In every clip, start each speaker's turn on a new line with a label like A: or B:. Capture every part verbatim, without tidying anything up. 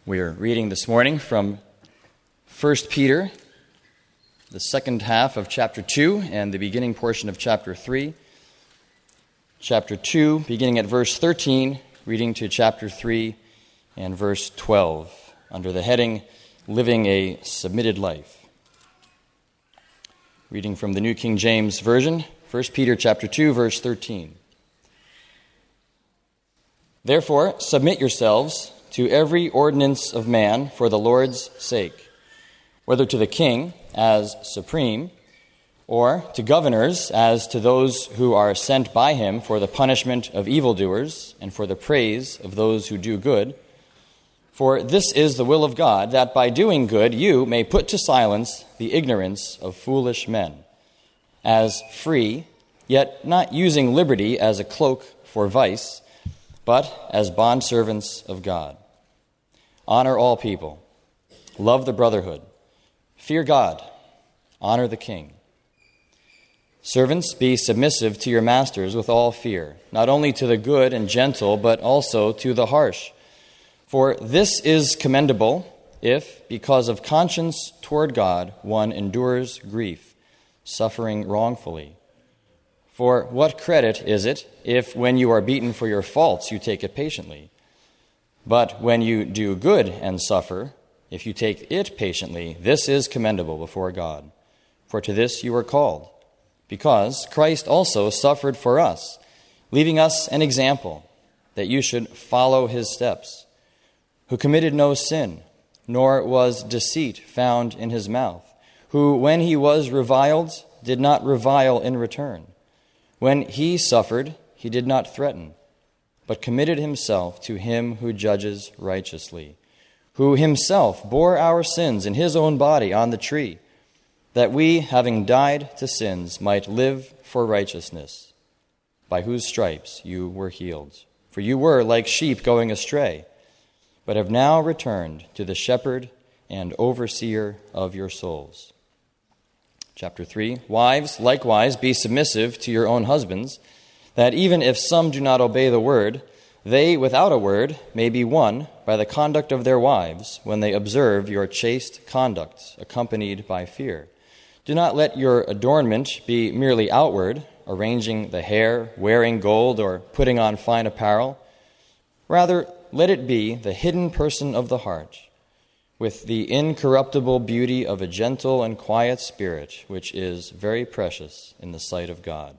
A: We are reading this morning from First Peter, the second half of chapter two and the beginning portion of chapter three. Chapter two, beginning at verse thirteen, reading to chapter three and verse twelve, under the heading, Living a Submitted Life. Reading from the New King James Version, First Peter chapter two, verse thirteen. Therefore, submit yourselves to every ordinance of man for the Lord's sake, whether to the king as supreme, or to governors as to those who are sent by him for the punishment of evildoers and for the praise of those who do good. For this is the will of God, that by doing good you may put to silence the ignorance of foolish men, as free, yet not using liberty as a cloak for vice, but as bondservants of God. Honor all people. Love the brotherhood. Fear God. Honor the king. Servants, be submissive to your masters with all fear, not only to the good and gentle, but also to the harsh. For this is commendable if, because of conscience toward God, one endures grief, suffering wrongfully. For what credit is it if, when you are beaten for your faults, you take it patiently? But when you do good and suffer, if you take it patiently, this is commendable before God. For to this you are called, because Christ also suffered for us, leaving us an example, that you should follow his steps, who committed no sin, nor was deceit found in his mouth, who, when he was reviled, did not revile in return. When he suffered, he did not threaten, but committed himself to him who judges righteously, who himself bore our sins in his own body on the tree, that we, having died to sins, might live for righteousness, by whose stripes you were healed. For you were like sheep going astray, but have now returned to the shepherd and overseer of your souls. Chapter three, Wives, likewise, be submissive to your own husbands, that even if some do not obey the word, they without a word may be won by the conduct of their wives when they observe your chaste conduct, accompanied by fear. Do not let your adornment be merely outward, arranging the hair, wearing gold, or putting on fine apparel. Rather, let it be the hidden person of the heart, with the incorruptible beauty of a gentle and quiet spirit, which is very precious in the sight of God.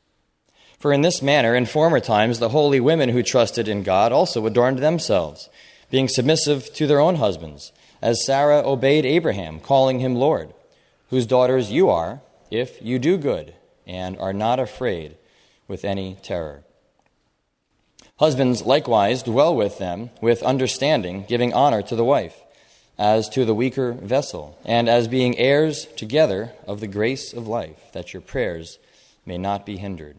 A: For in this manner, in former times, the holy women who trusted in God also adorned themselves, being submissive to their own husbands, as Sarah obeyed Abraham, calling him Lord, whose daughters you are, if you do good, and are not afraid with any terror. Husbands likewise dwell with them with understanding, giving honor to the wife, as to the weaker vessel, and as being heirs together of the grace of life, that your prayers may not be hindered.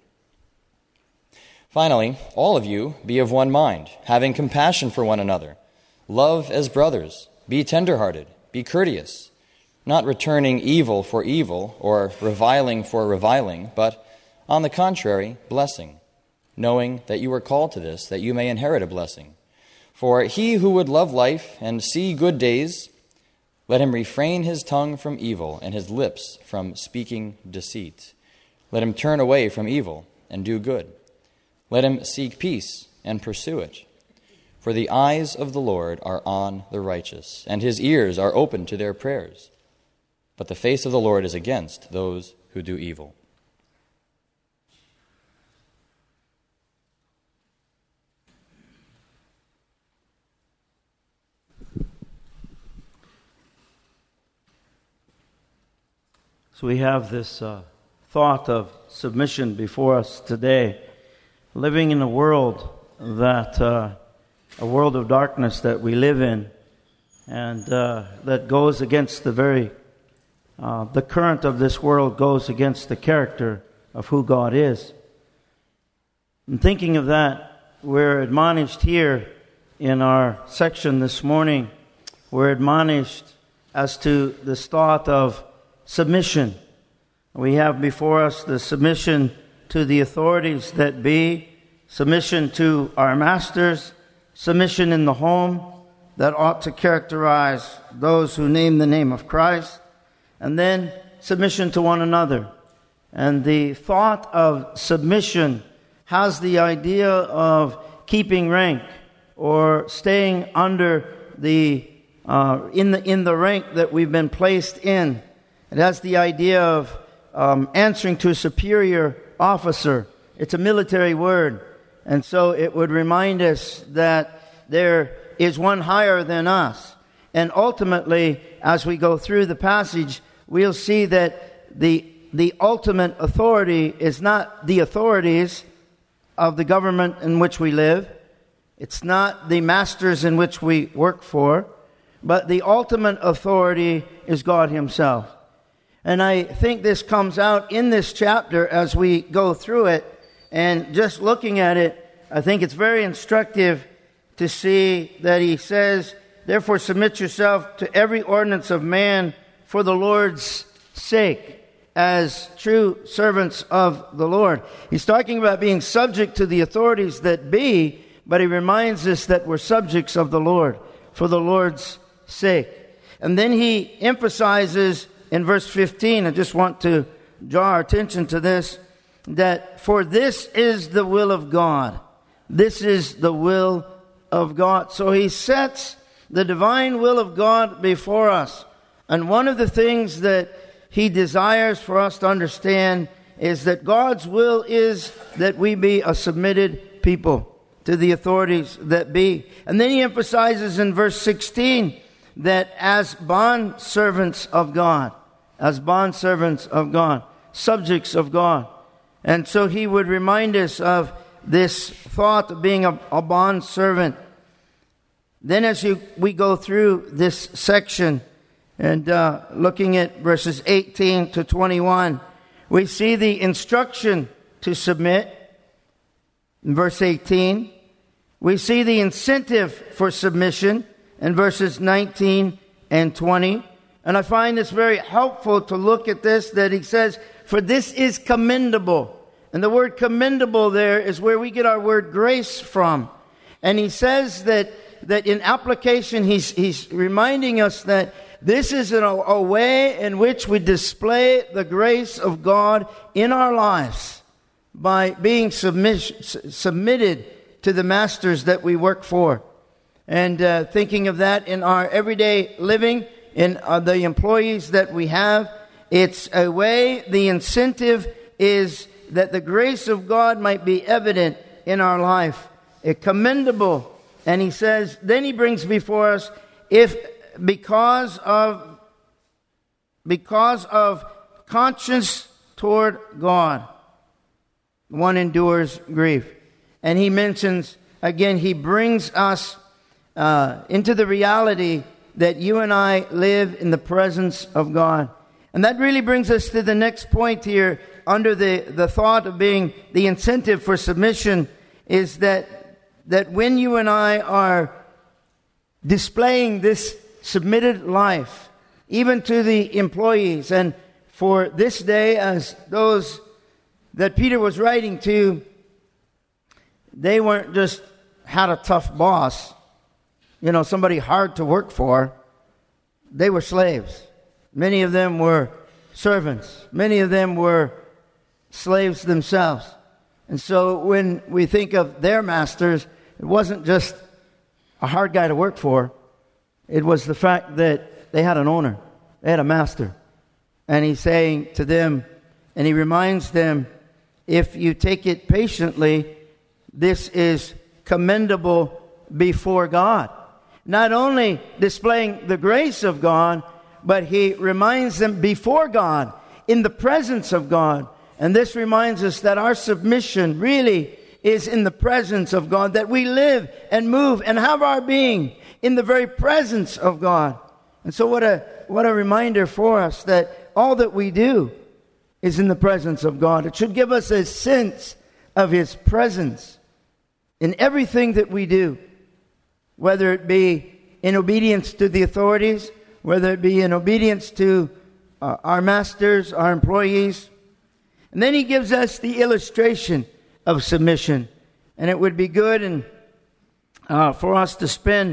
A: Finally, all of you be of one mind, having compassion for one another. Love as brothers. Be tender-hearted. Be courteous, not returning evil for evil or reviling for reviling, but, on the contrary, blessing, knowing that you are called to this, that you may inherit a blessing. For he who would love life and see good days, let him refrain his tongue from evil and his lips from speaking deceit. Let him turn away from evil and do good. Let him seek peace and pursue it. For the eyes of the Lord are on the righteous, and his ears are open to their prayers. But the face of the Lord is against those who do evil.
B: So we have this uh, thought of submission before us today. Living in a world that, uh, a world of darkness that we live in, and uh, that goes against the very, uh, the current of this world goes against the character of who God is. And thinking of that, we're admonished here in our section this morning, we're admonished as to this thought of submission. We have before us the submission to the authorities that be, submission to our masters, submission in the home, that ought to characterize those who name the name of Christ. And then submission to one another. And the thought of submission has the idea of keeping rank or staying under the uh, in the in the rank that we've been placed in. It has the idea of um, answering to a superior officer. It's a military word, and so it would remind us that there is one higher than us. And ultimately, as we go through the passage, we'll see that the the ultimate authority is not the authorities of the government in which we live. It's not the masters in which we work for, but the ultimate authority is God Himself. And I think this comes out in this chapter as we go through it. And just looking at it, I think it's very instructive to see that he says, therefore submit yourself to every ordinance of man for the Lord's sake, as true servants of the Lord. He's talking about being subject to the authorities that be, but he reminds us that we're subjects of the Lord for the Lord's sake. And then he emphasizes in verse fifteen, I just want to draw our attention to this, that for this is the will of God. This is the will of God. So he sets the divine will of God before us. And one of the things that he desires for us to understand is that God's will is that we be a submitted people to the authorities that be. And then he emphasizes in verse sixteen that as bond servants of God, as bond servants of God, subjects of God. And so he would remind us of this thought of being a, a bond servant. Then as you, we go through this section, and uh, looking at verses eighteen to twenty-one, we see the instruction to submit. In verse eighteen, we see the incentive for submission in verses nineteen and twenty. And I find this very helpful to look at this, that he says, for this is commendable. And the word commendable there is where we get our word grace from. And he says that, that in application, he's, he's reminding us that this is a, a way in which we display the grace of God in our lives by being submis- submitted to the masters that we work for. And uh, thinking of that in our everyday living, in uh, the employees that we have, it's a way, the incentive is that the grace of God might be evident in our life. A commendable. And he says, then he brings before us, if because of because of conscience toward God, one endures grief. And he mentions, again, he brings us uh, into the reality that you and I live in the presence of God. And that really brings us to the next point here, under the, the thought of being the incentive for submission, is that that when you and I are displaying this submitted life, even to the employees, and for this day, as those that Peter was writing to, they weren't just had a tough boss, you know, somebody hard to work for. They were slaves. Many of them were servants. Many of them were slaves themselves. And so when we think of their masters, it wasn't just a hard guy to work for. It was the fact that they had an owner. They had a master. And he's saying to them, and he reminds them, if you take it patiently, this is commendable before God. Not only displaying the grace of God, but he reminds them before God, in the presence of God. And this reminds us that our submission really is in the presence of God, that we live and move and have our being in the very presence of God. And so what a what a reminder for us that all that we do is in the presence of God. It should give us a sense of His presence in everything that we do, whether it be in obedience to the authorities, whether it be in obedience to uh, our masters, our employees. And then he gives us the illustration of submission. And it would be good and uh, for us to spend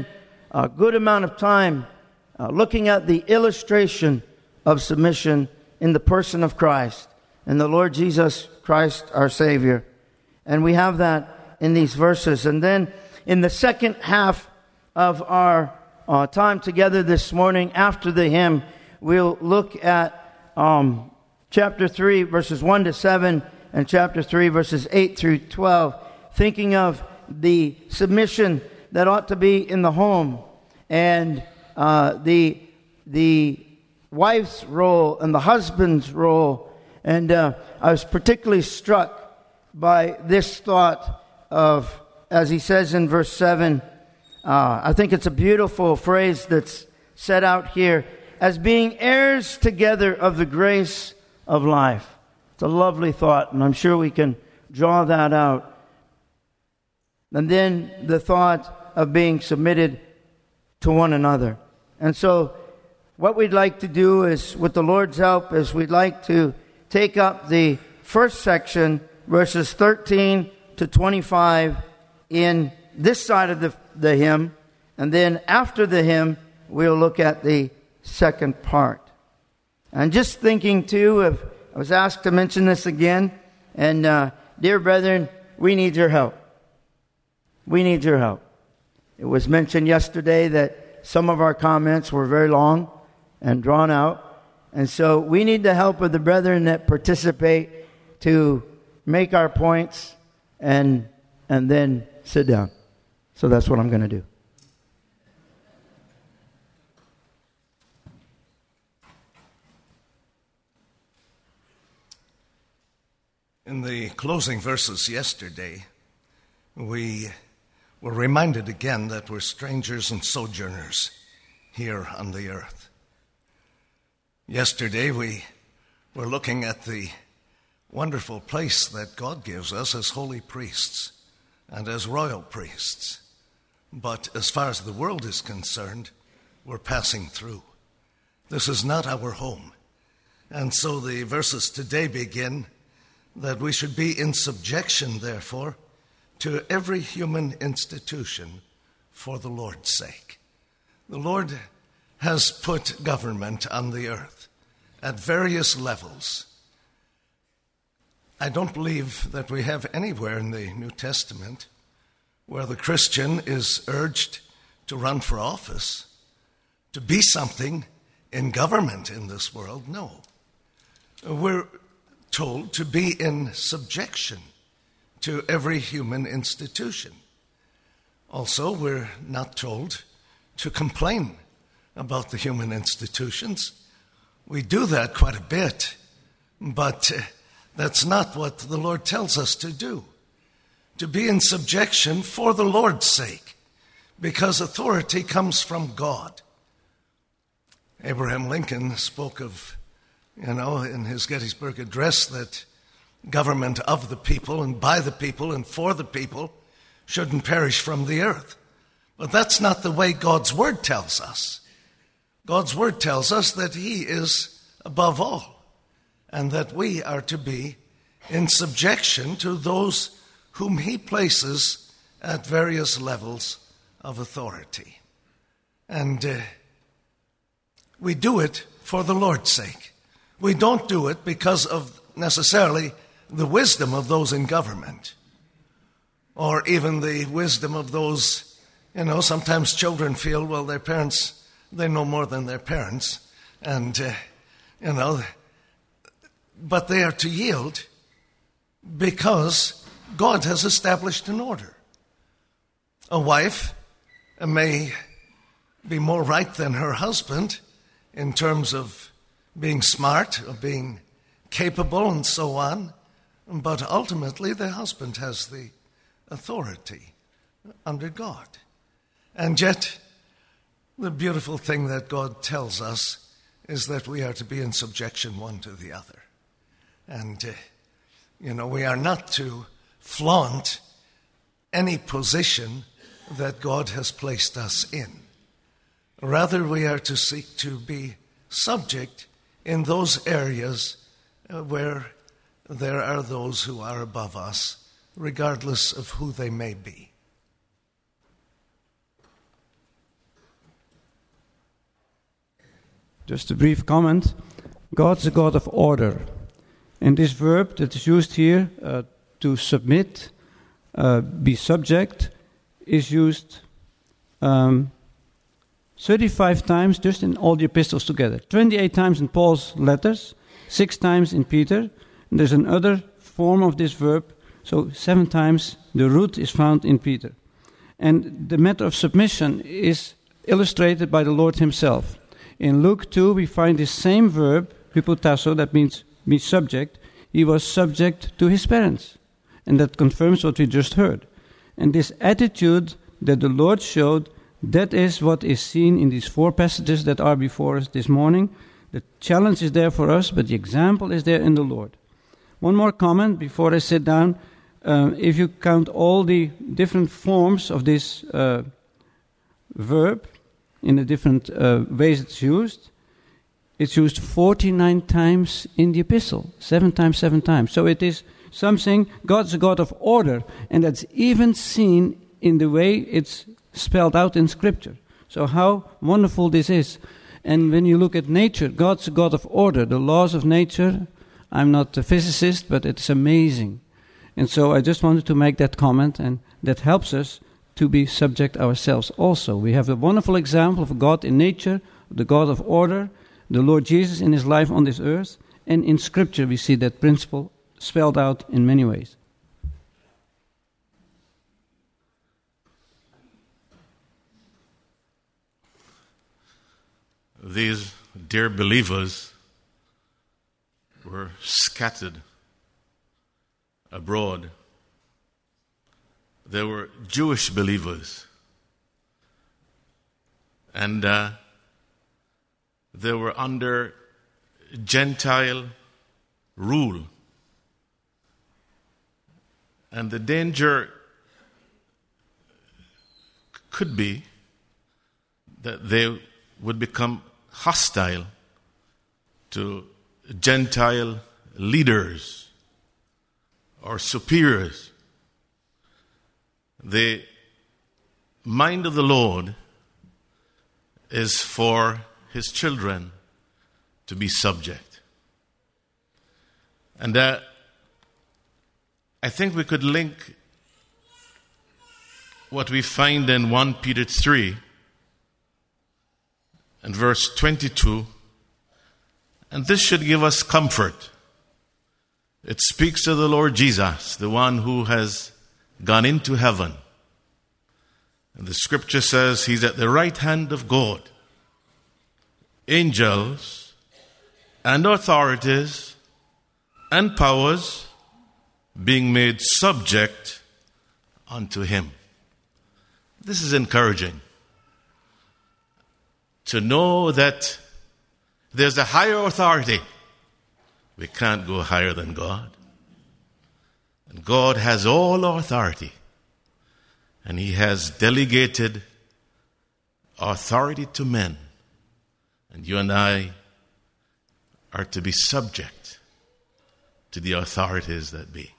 B: a good amount of time uh, looking at the illustration of submission in the person of Christ and the Lord Jesus Christ, our Savior. And we have that in these verses. And then in the second half of our uh, time together this morning, after the hymn, we'll look at um, chapter three, verses one to seven, and chapter three, verses eight through twelve, thinking of the submission that ought to be in the home, and uh, the the wife's role and the husband's role. And uh, I was particularly struck by this thought of, as he says in verse seven, uh, I think it's a beautiful phrase that's set out here, as being heirs together of the grace of life. It's a lovely thought, and I'm sure we can draw that out. And then the thought of being submitted to one another. And so what we'd like to do is, with the Lord's help, is we'd like to take up the first section, verses thirteen to twenty-five, in this side of the, the hymn. And then after the hymn, we'll look at the second part. And just thinking too, of, I was asked to mention this again. And uh, dear brethren, we need your help. We need your help. It was mentioned yesterday that some of our comments were very long and drawn out. And so we need the help of the brethren that participate to make our points and and then sit down. So that's what I'm going to do.
C: In the closing verses yesterday, we were reminded again that we're strangers and sojourners here on the earth. Yesterday we were looking at the wonderful place that God gives us as holy priests and as royal priests. But as far as the world is concerned, we're passing through. This is not our home. And so the verses today begin that we should be in subjection, therefore, to every human institution for the Lord's sake. The Lord has put government on the earth at various levels. I don't believe that we have anywhere in the New Testament where the Christian is urged to run for office, to be something in government in this world. No. We're told to be in subjection to every human institution. Also, we're not told to complain about the human institutions. We do that quite a bit, but uh, that's not what the Lord tells us to do. To be in subjection for the Lord's sake, because authority comes from God. Abraham Lincoln spoke of, you know, in his Gettysburg Address, that government of the people and by the people and for the people shouldn't perish from the earth. But that's not the way God's Word tells us. God's Word tells us that He is above all, and that we are to be in subjection to those whom He places at various levels of authority. And uh, we do it for the Lord's sake. We don't do it because of necessarily the wisdom of those in government, or even the wisdom of those, you know, sometimes children feel, well, their parents, they know more than their parents, and, uh, you know, but they are to yield because God has established an order. A wife may be more right than her husband in terms of being smart, of being capable, and so on, but ultimately the husband has the authority under God. And yet, the beautiful thing that God tells us is that we are to be in subjection one to the other. And, uh, you know, we are not to flaunt any position that God has placed us in. Rather, we are to seek to be subject in those areas where there are those who are above us, regardless of who they may be.
D: Just a brief comment. God's a God of order. And this verb that is used here, uh, to submit, uh, be subject, is used um, thirty-five times just in all the epistles together. twenty-eight times in Paul's letters, six times in Peter. And there's another form of this verb, so seven times the root is found in Peter. And the matter of submission is illustrated by the Lord himself. In Luke two, we find this same verb, hypotasso, that means be subject. He was subject to his parents. And that confirms what we just heard. And this attitude that the Lord showed, that is what is seen in these four passages that are before us this morning. The challenge is there for us, but the example is there in the Lord. One more comment before I sit down. Uh, if you count all the different forms of this uh, verb, in the different uh, ways it's used, it's used forty-nine times in the epistle, seven times, seven times. So it is something, God's a God of order, and that's even seen in the way it's spelled out in Scripture. So how wonderful this is. And when you look at nature, God's a God of order. The laws of nature, I'm not a physicist, but it's amazing. And so I just wanted to make that comment, and that helps us to be subject ourselves also. We have a wonderful example of a God in nature, the God of order, the Lord Jesus in his life on this earth, and in Scripture we see that principle spelled out in many ways.
E: These dear believers were scattered abroad. They were Jewish believers. And uh, they were under Gentile rule. And the danger could be that they would become hostile to Gentile leaders or superiors. The mind of the Lord is for his children to be subject. And uh, I think we could link what we find in First Peter three and verse twenty-two, and this should give us comfort. It speaks of the Lord Jesus, the one who has gone into heaven. And the scripture says he's at the right hand of God. Angels and authorities and powers being made subject unto him. This is encouraging. To know that there's a higher authority. We can't go higher than God. And God has all authority. And he has delegated authority to men. And you and I are to be subject to the authorities that be.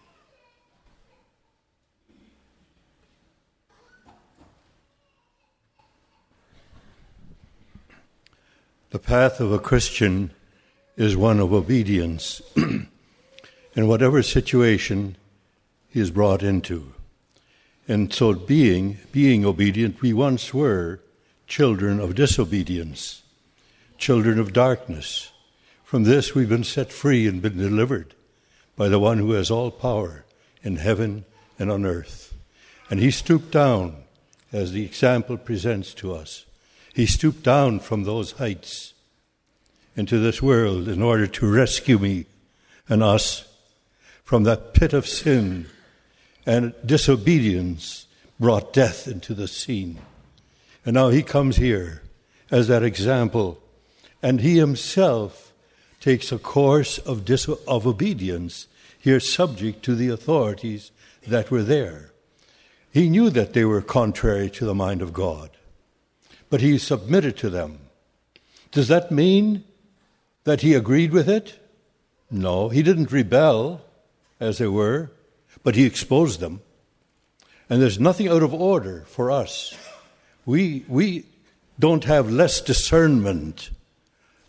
F: The path of a Christian is one of obedience in whatever situation he is brought into. And so being, being obedient, we once were children of disobedience, children of darkness. From this we've been set free and been delivered by the one who has all power in heaven and on earth. And he stooped down, as the example presents to us. He stooped down from those heights into this world in order to rescue me and us from that pit of sin, and disobedience brought death into the scene. And now he comes here as that example, and he himself takes a course of, dis- of obedience here, subject to the authorities that were there. He knew that they were contrary to the mind of God, but he submitted to them. Does that mean that he agreed with it? No, he didn't rebel, as they were, but he exposed them. And there's nothing out of order for us. We, we don't have less discernment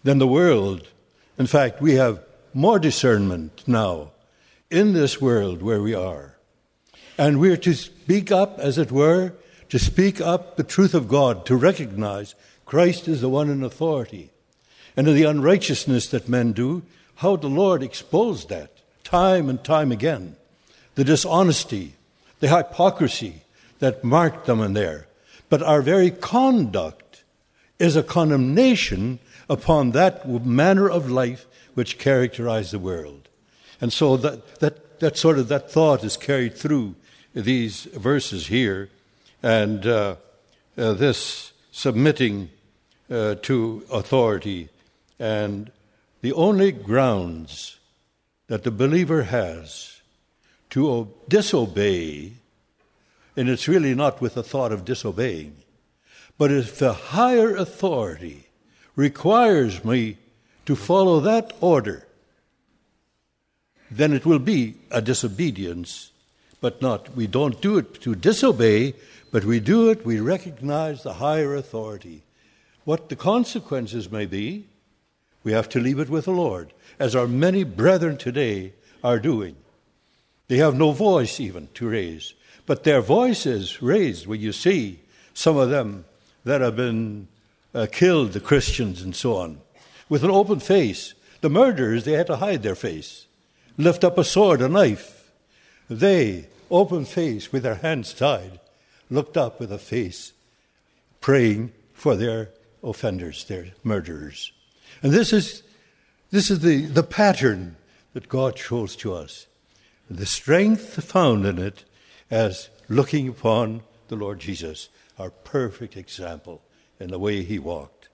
F: than the world. In fact, we have more discernment now in this world where we are. And we're to speak up, as it were, to speak up the truth of God, to recognize Christ is the one in authority. And in the unrighteousness that men do, how the Lord exposed that time and time again. The dishonesty, the hypocrisy that marked them in there. But our very conduct is a condemnation upon that manner of life which characterized the world. And so that, that, that sort of that thought is carried through these verses here. And uh, uh, this submitting uh, to authority, and the only grounds that the believer has to o- disobey, and it's really not with the thought of disobeying, but if the higher authority requires me to follow that order, then it will be a disobedience, but not, we don't do it to disobey, but we do it, we recognize the higher authority. What the consequences may be, we have to leave it with the Lord, as our many brethren today are doing. They have no voice even to raise, but their voice is raised when you see some of them that have been uh, killed, the Christians and so on, with an open face. The murderers, they had to hide their face, lift up a sword, a knife. They, open face with their hands tied, looked up with a face, praying for their offenders, their murderers. And this is this is the, the pattern that God shows to us. The strength found in it as looking upon the Lord Jesus, our perfect example in the way he walked.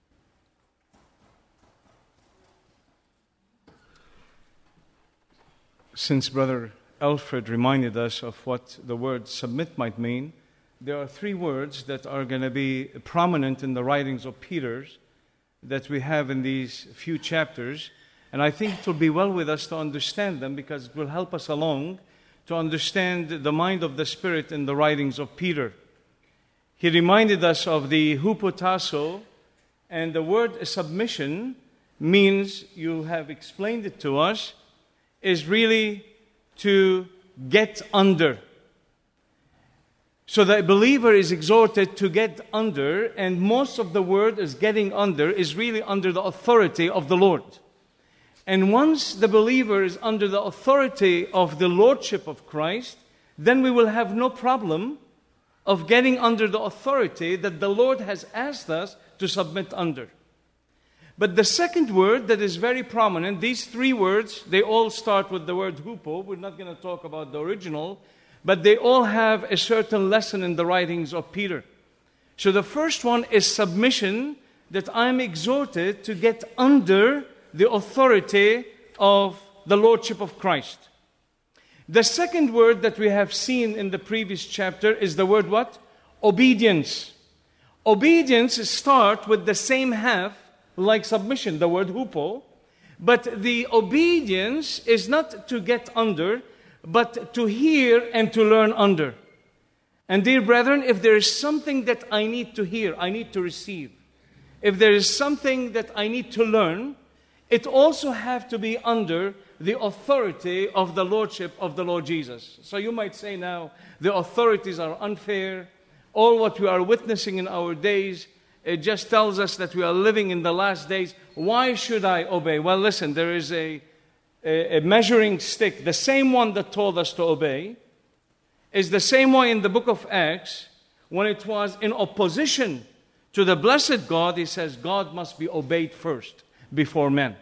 G: Since Brother Alfred reminded us of what the word submit might mean, there are three words that are going to be prominent in the writings of Peter that we have in these few chapters. And I think it will be well with us to understand them, because it will help us along to understand the mind of the Spirit in the writings of Peter. He reminded us of the hupotasso, and the word submission means, you have explained it to us, is really to get under. So the believer is exhorted to get under, and most of the word is getting under, is really under the authority of the Lord. And once the believer is under the authority of the Lordship of Christ, then we will have no problem of getting under the authority that the Lord has asked us to submit under. But the second word that is very prominent, these three words, they all start with the word hupo. We're not going to talk about the original, but they all have a certain lesson in the writings of Peter. So the first one is submission, that I am exhorted to get under the authority of the Lordship of Christ. The second word that we have seen in the previous chapter is the word what? Obedience. Obedience starts with the same half like submission, the word hupo, but the obedience is not to get under, but to hear and to learn under. And dear brethren, if there is something that I need to hear, I need to receive. If there is something that I need to learn, it also has to be under the authority of the Lordship of the Lord Jesus. So you might say now, the authorities are unfair. All what we are witnessing in our days, it just tells us that we are living in the last days. Why should I obey? Well, listen, there is a, a, a measuring stick. The same one that told us to obey is the same way in the book of Acts, when it was in opposition to the blessed God, he says God must be obeyed first before men.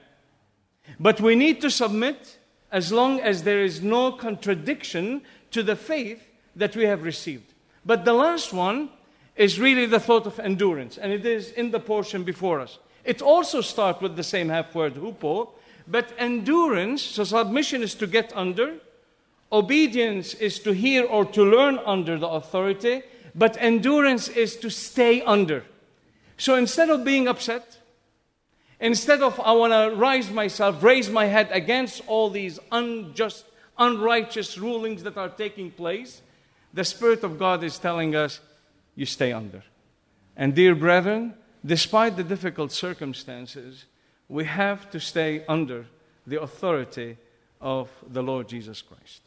G: But we need to submit as long as there is no contradiction to the faith that we have received. But the last one is really the thought of endurance, and it is in the portion before us. It also starts with the same half word, hupo, but endurance, so submission is to get under, obedience is to hear or to learn under the authority, but endurance is to stay under. So instead of being upset, instead of I want to rise myself, raise my head against all these unjust, unrighteous rulings that are taking place, the Spirit of God is telling us, you stay under. And dear brethren, despite the difficult circumstances, we have to stay under the authority of the Lord Jesus Christ.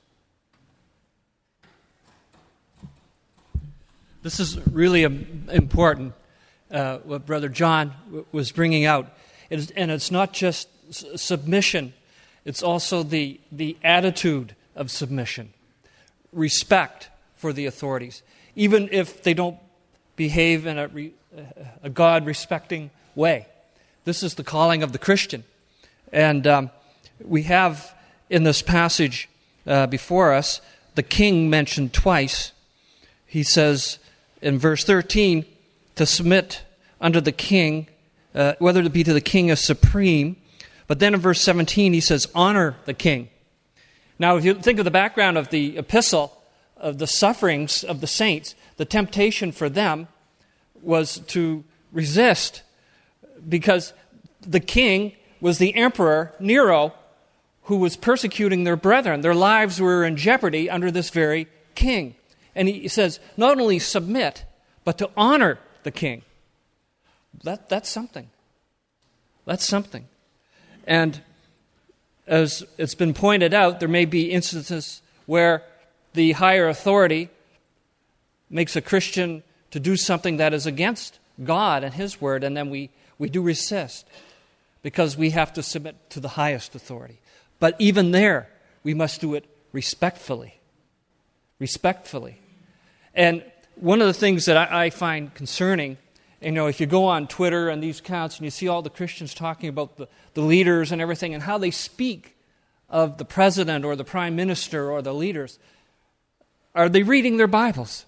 H: This is really important, uh, what Brother John w- was bringing out. It is, and it's not just s- submission, it's also the, the attitude of submission, respect for the authorities, even if they don't behave in a, re, a God-respecting way. This is the calling of the Christian. And um, we have in this passage uh, before us the king mentioned twice. He says in verse thirteen, to submit under the king, uh, whether it be to the king as supreme. But then in verse seventeen, he says, honor the king. Now, if you think of the background of the epistle, of the sufferings of the saints, the temptation for them was to resist, because the king was the emperor, Nero, who was persecuting their brethren. Their lives were in jeopardy under this very king. And he says, not only submit, but to honor the king. That, that's something. That's something. And as it's been pointed out, there may be instances where the higher authority makes a Christian to do something that is against God and His Word, and then we, we do resist because we have to submit to the highest authority. But even there, we must do it respectfully. Respectfully. And one of the things that I, I find concerning, you know, if you go on Twitter and these accounts and you see all the Christians talking about the, the leaders and everything and how they speak of the president or the prime minister or the leaders, are they reading their Bibles?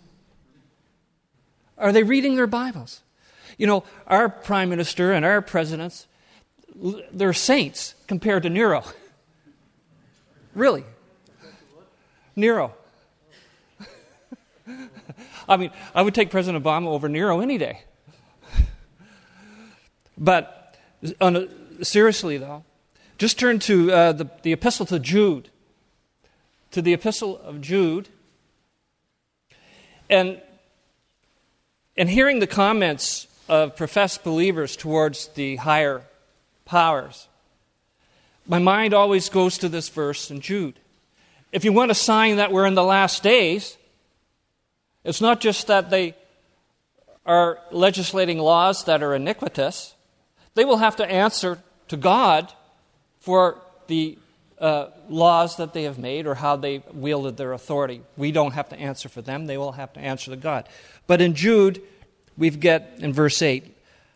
H: Are they reading their Bibles? You know, our prime minister and our presidents, they're saints compared to Nero. Really. Nero. I mean, I would take President Obama over Nero any day. But on a, seriously, though, just turn to uh, the, the epistle to Jude. To the epistle of Jude. And, and hearing the comments of professed believers towards the higher powers, my mind always goes to this verse in Jude. If you want a sign that we're in the last days, it's not just that they are legislating laws that are iniquitous. They will have to answer to God for the uh, laws that they have made or how they wielded their authority. We don't have to answer for them. They will have to answer to God. But in Jude, we get in verse eight,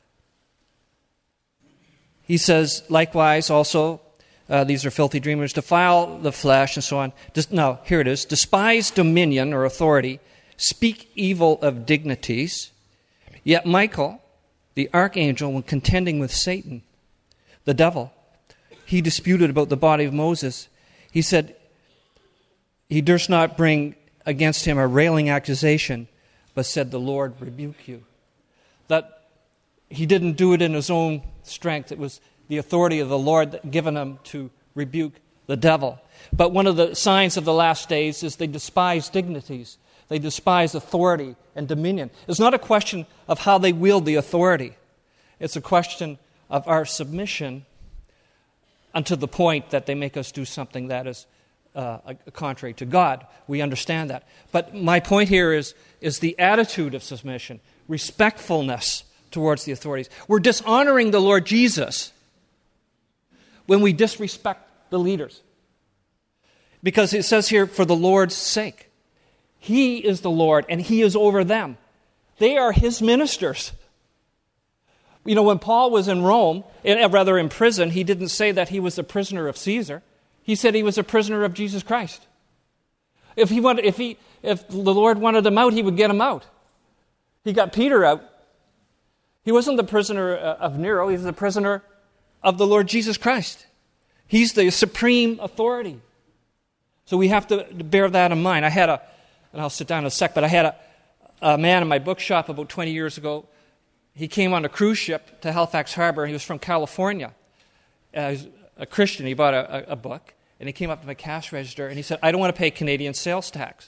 H: he says, likewise also, uh, these are filthy dreamers, defile the flesh and so on. Des- no, here it is. Despise dominion or authority, speak evil of dignities. Yet Michael, the archangel, when contending with Satan, the devil, he disputed about the body of Moses. He said he durst not bring against him a railing accusation, but said, the Lord rebuke you. That he didn't do it in his own strength. It was the authority of the Lord that given him to rebuke the devil. But one of the signs of the last days is they despise dignities. They despise authority and dominion. It's not a question of how they wield the authority. It's a question of our submission unto the point that they make us do something that is uh, contrary to God. We understand that. But my point here is, is the attitude of submission, respectfulness towards the authorities. We're dishonoring the Lord Jesus when we disrespect the leaders. Because it says here, for the Lord's sake. He is the Lord, and He is over them. They are His ministers. You know, when Paul was in Rome, rather in prison, he didn't say that he was a prisoner of Caesar. He said he was a prisoner of Jesus Christ. If he wanted, if he, if the Lord wanted him out, He would get him out. He got Peter out. He wasn't the prisoner of Nero. He was the prisoner of the Lord Jesus Christ. He's the supreme authority. So we have to bear that in mind. I had a, and I'll sit down in a sec, but I had a, a man in my bookshop about twenty years ago. He came on a cruise ship to Halifax Harbor. He was from California. Uh, he was a Christian. He bought a, a, a book, and he came up to my cash register, and he said, I don't want to pay Canadian sales tax.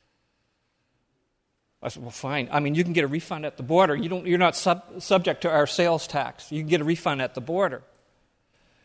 H: I said, well, fine. I mean, you can get a refund at the border. You don't, you're not sub, subject to our sales tax. You can get a refund at the border.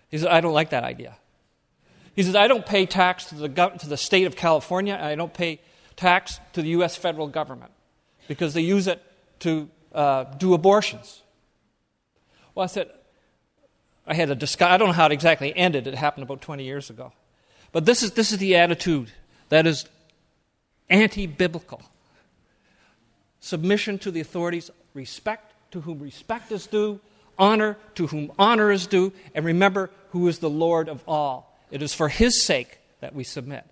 H: He says, I don't like that idea. He says, I don't pay tax to the, gov- to the state of California, and I don't pay tax to the U S federal government because they use it to uh, do abortions. Well, I said, I had a discussion. I don't know how it exactly ended. It happened about twenty years ago. But this is, this is the attitude that is anti-biblical. Submission to the authorities, respect to whom respect is due, honor to whom honor is due, and remember who is the Lord of all. It is for His sake that we submit.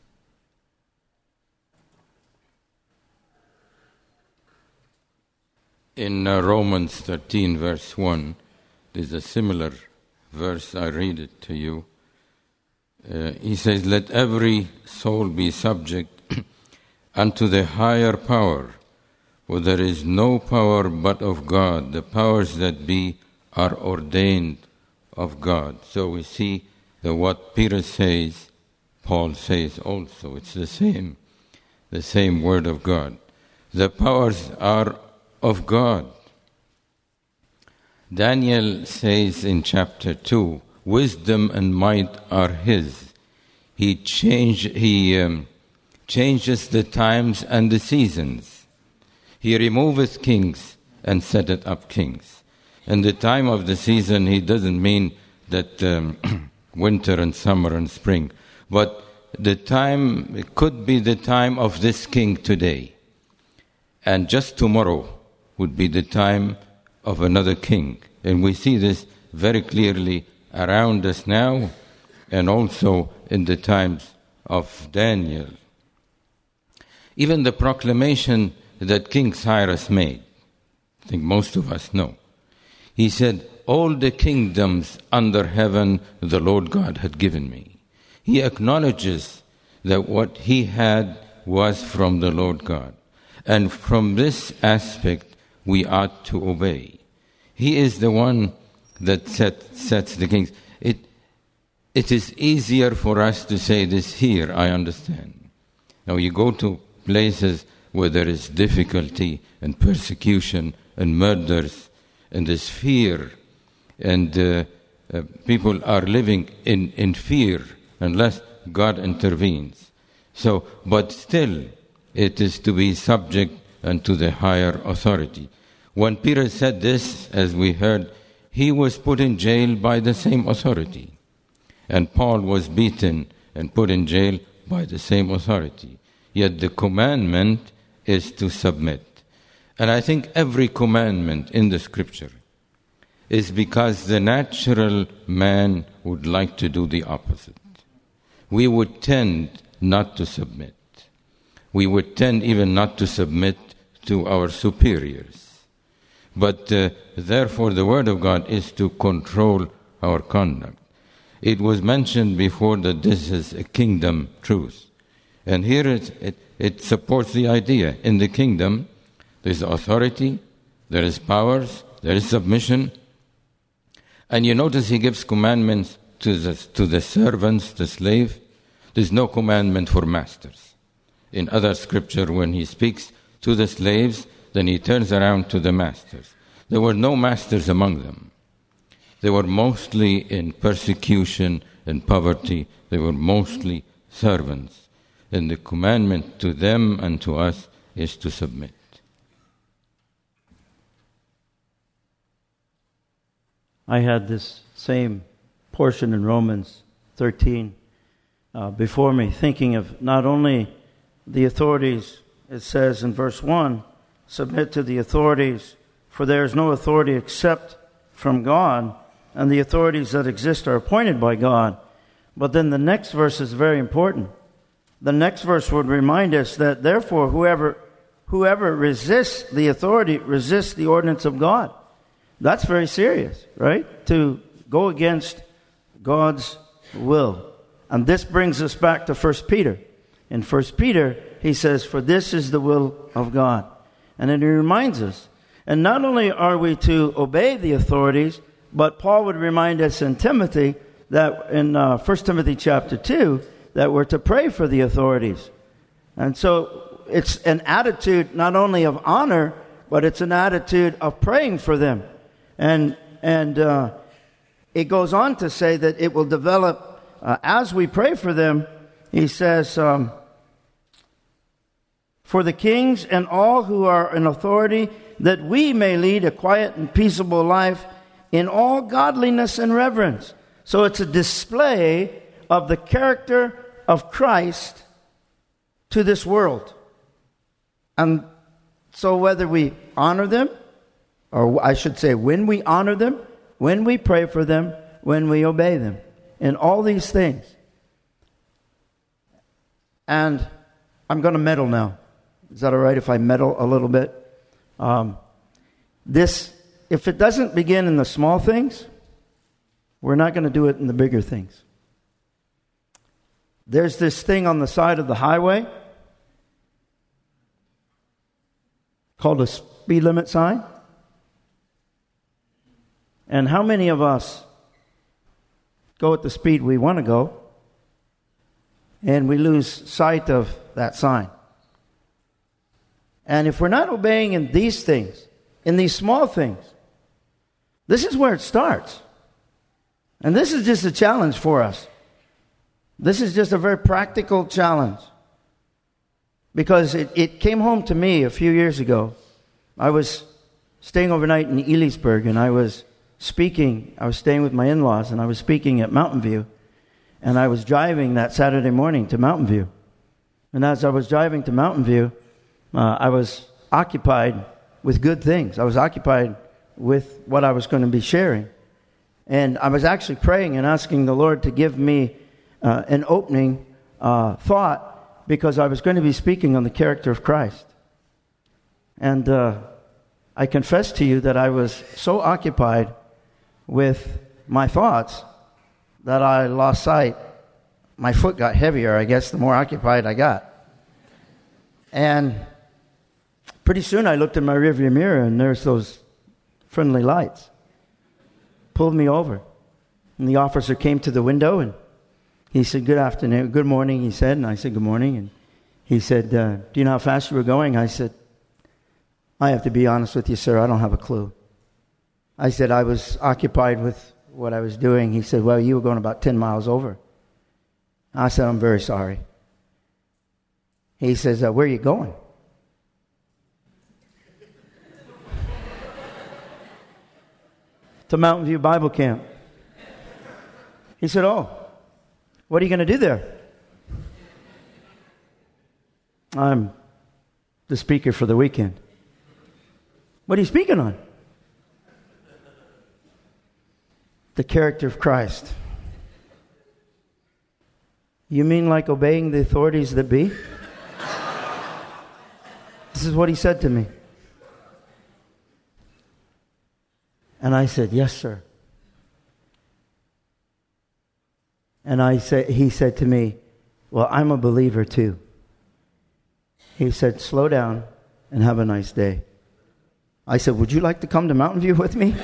I: In uh, Romans thirteen, verse one, there's a similar verse. I read it to you. Uh, he says, let every soul be subject unto the higher power, for there is no power but of God. The powers that be are ordained of God. So we see that what Peter says, Paul says also. It's the same, the same word of God. The powers are of God. Daniel says in chapter two, wisdom and might are His. He change, He um, changes the times and the seasons. He removeth kings and setteth up kings. In the time of the season, He doesn't mean that um, winter and summer and spring, but the time, it could be the time of this king today. And just tomorrow would be the time of another king. And we see this very clearly around us now and also in the times of Daniel. Even the proclamation that King Cyrus made, I think most of us know. He said, all the kingdoms under heaven the Lord God had given me. He acknowledges that what he had was from the Lord God. And from this aspect, we ought to obey. He is the one that set, sets the kings. It, it is easier for us to say this here, I understand. Now you go to places where there is difficulty and persecution and murders and there's fear and uh, uh, people are living in, in fear unless God intervenes. So, but still, it is to be subject unto the higher authority. When Peter said this, as we heard, he was put in jail by the same authority. And Paul was beaten and put in jail by the same authority. Yet the commandment is to submit. And I think every commandment in the Scripture is because the natural man would like to do the opposite. We would tend not to submit. We would tend even not to submit to our superiors. But uh, therefore the Word of God is to control our conduct. It was mentioned before that this is a kingdom truth. And here it, it, it supports the idea. In the kingdom, there is authority, there is powers, there is submission. And you notice he gives commandments to the, to the servants, the slave. There's no commandment for masters. In other scripture, when he speaks to the slaves, then he turns around to the masters. There were no masters among them. They were mostly in persecution and poverty. They were mostly servants. And the commandment to them and to us is to submit.
B: I had this same portion in Romans thirteen uh, before me, thinking of not only the authorities. It says in verse one, submit to the authorities, for there is no authority except from God, and the authorities that exist are appointed by God. But then the next verse is very important. The next verse would remind us that therefore whoever whoever resists the authority resists the ordinance of God. That's very serious, right? To go against God's will. And this brings us back to First Peter. In First Peter, he says, for this is the will of God. And then he reminds us. And not only are we to obey the authorities, but Paul would remind us in Timothy, that in uh, First Timothy chapter two, that we're to pray for the authorities. And so it's an attitude not only of honor, but it's an attitude of praying for them. And and uh, it goes on to say that it will develop uh, as we pray for them. He says, um, for the kings and all who are in authority, that we may lead a quiet and peaceable life in all godliness and reverence. So it's a display of the character of Christ to this world. And so whether we honor them, or I should say when we honor them, when we pray for them, when we obey them, in all these things. And I'm going to meddle now. Is that all right if I meddle a little bit? Um, this, if it doesn't begin in the small things, we're not going to do it in the bigger things. There's this thing on the side of the highway called a speed limit sign. And how many of us go at the speed we want to go and we lose sight of that sign? And if we're not obeying in these things, in these small things, this is where it starts. And this is just a challenge for us. This is just a very practical challenge. Because it, it came home to me a few years ago. I was staying overnight in Ellisburg, and I was speaking. I was staying with my in-laws, and I was speaking at Mountain View. And I was driving that Saturday morning to Mountain View. And as I was driving to Mountain View, uh, I was occupied with good things. I was occupied with what I was going to be sharing. And I was actually praying and asking the Lord to give me uh, an opening uh, thought, because I was going to be speaking on the character of Christ. And uh, I confess to you that I was so occupied with my thoughts that I lost sight. My foot got heavier, I guess, the more occupied I got. And pretty soon I looked in my rearview mirror, and there's those friendly lights. Pulled me over. And the officer came to the window, and he said, good afternoon, good morning, he said. And I said, good morning. And he said, uh, do you know how fast you were going? I said, I have to be honest with you, sir, I don't have a clue. I said, I was occupied with what I was doing. He said, well, you were going about ten miles over. I said, I'm very sorry. He says, uh, where are you going? To Mountain View Bible Camp. He said, oh, what are you going to do there? I'm the speaker for the weekend. What are you speaking on? The character of Christ. You mean like obeying the authorities that be? This is what he said to me. And I said, yes, sir. And I said, he said to me, well, I'm a believer too. He said, slow down and have a nice day. I said, would you like to come to Mountain View with me?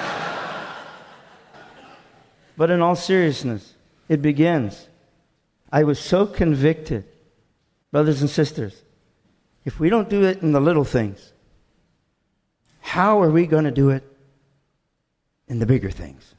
B: But in all seriousness, it begins. I was so convicted, brothers and sisters, if we don't do it in the little things, how are we going to do it in the bigger things?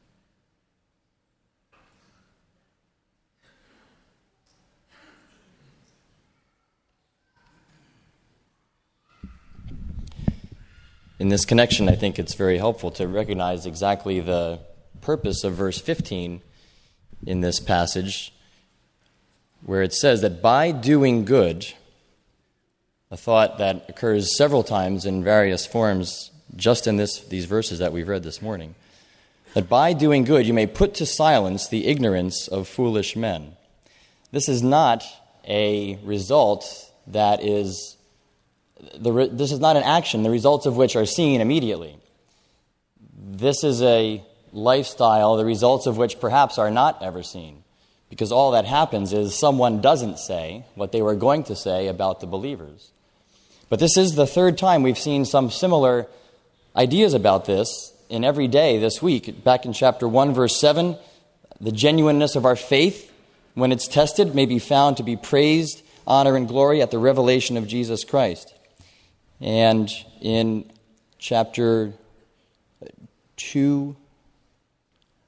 A: In this connection, I think it's very helpful to recognize exactly the purpose of verse fifteen in this passage, where it says that by doing good, a thought that occurs several times in various forms just in this these verses that we've read this morning, that by doing good you may put to silence the ignorance of foolish men. This is not a result that is, the, this is not an action, the results of which are seen immediately. This is a lifestyle, the results of which perhaps are not ever seen, because all that happens is someone doesn't say what they were going to say about the believers. But this is the third time we've seen some similar ideas about this in every day this week. Back in chapter one, verse seven, the genuineness of our faith, when it's tested, may be found to be praised, honor, and glory at the revelation of Jesus Christ. And in chapter two,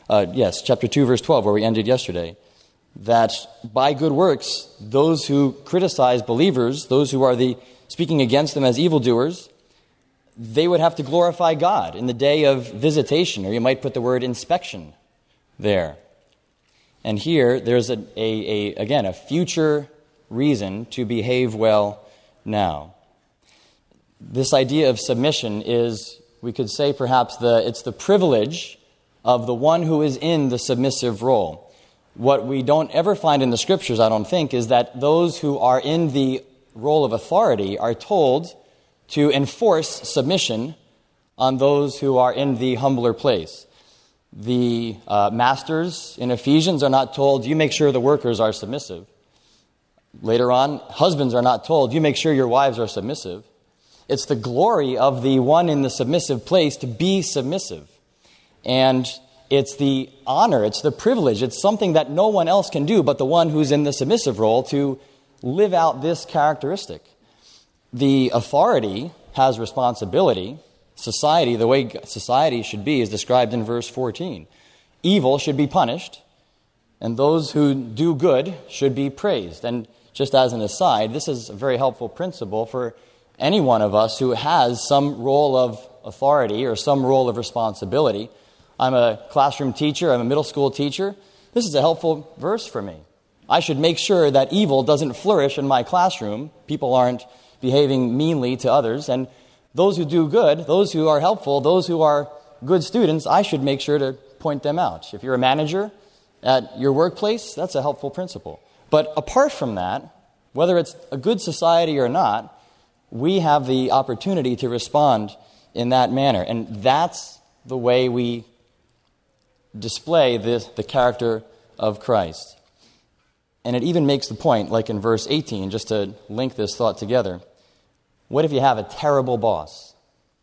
A: uh, yes, chapter two, verse twelve, where we ended yesterday, that by good works, those who criticize believers, those who are the speaking against them as evildoers, they would have to glorify God in the day of visitation, or you might put the word inspection there. And here, there's, a, a, a again, a future reason to behave well now. This idea of submission is, we could say perhaps, the it's the privilege of the one who is in the submissive role. What we don't ever find in the Scriptures, I don't think, is that those who are in the role of authority are told to enforce submission on those who are in the humbler place. The uh, masters in Ephesians are not told, you make sure the workers are submissive. Later on, husbands are not told, you make sure your wives are submissive. It's the glory of the one in the submissive place to be submissive. And it's the honor, it's the privilege, it's something that no one else can do but the one who's in the submissive role to live out this characteristic. The authority has responsibility. Society, the way society should be, is described in verse fourteen. Evil should be punished, and those who do good should be praised. And just as an aside, this is a very helpful principle for any one of us who has some role of authority or some role of responsibility. I'm a classroom teacher, I'm a middle school teacher. This is a helpful verse for me. I should make sure that evil doesn't flourish in my classroom. People aren't behaving meanly to others, and those who do good, those who are helpful, those who are good students, I should make sure to point them out. If you're a manager at your workplace, that's a helpful principle. But apart from that, whether it's a good society or not, we have the opportunity to respond in that manner. And that's the way we display the, the character of Christ. And it even makes the point, like in verse eighteen, just to link this thought together. What if you have a terrible boss?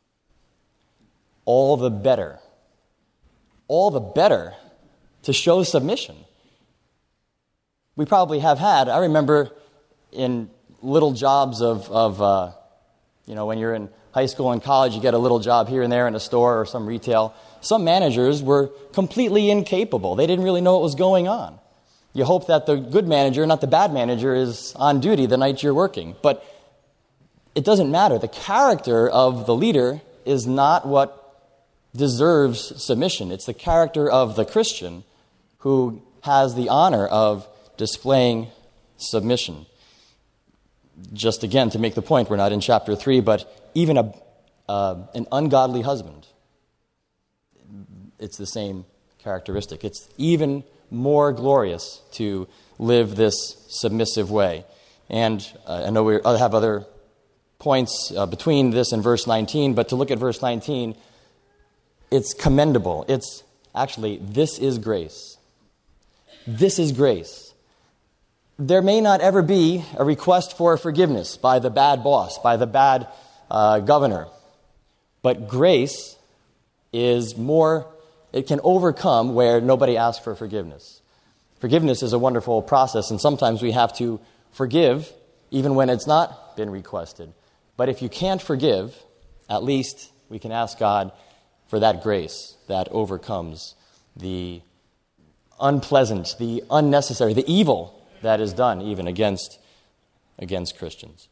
A: All the better. All the better to show submission. We probably have had, I remember in little jobs of, of uh, you know, when you're in high school and college, you get a little job here and there in a store or some retail. Some managers were completely incapable. They didn't really know what was going on. You hope that the good manager, not the bad manager, is on duty the night you're working. But it doesn't matter. The character of the leader is not what deserves submission. It's the character of the Christian who has the honor of displaying submission. Just again, to make the point, we're not in chapter three, but even a, uh, an ungodly husband, it's the same characteristic. It's even more glorious to live this submissive way. And uh, I know we have other points uh, between this and verse nineteen, but to look at verse nineteen, it's commendable. It's actually, this is grace. This is grace. There may not ever be a request for forgiveness by the bad boss, by the bad uh, governor, but grace is more, it can overcome where nobody asks for forgiveness. Forgiveness is a wonderful process, and sometimes we have to forgive even when it's not been requested. But if you can't forgive, at least we can ask God for that grace that overcomes the unpleasant, the unnecessary, the evil that is done even against, against Christians.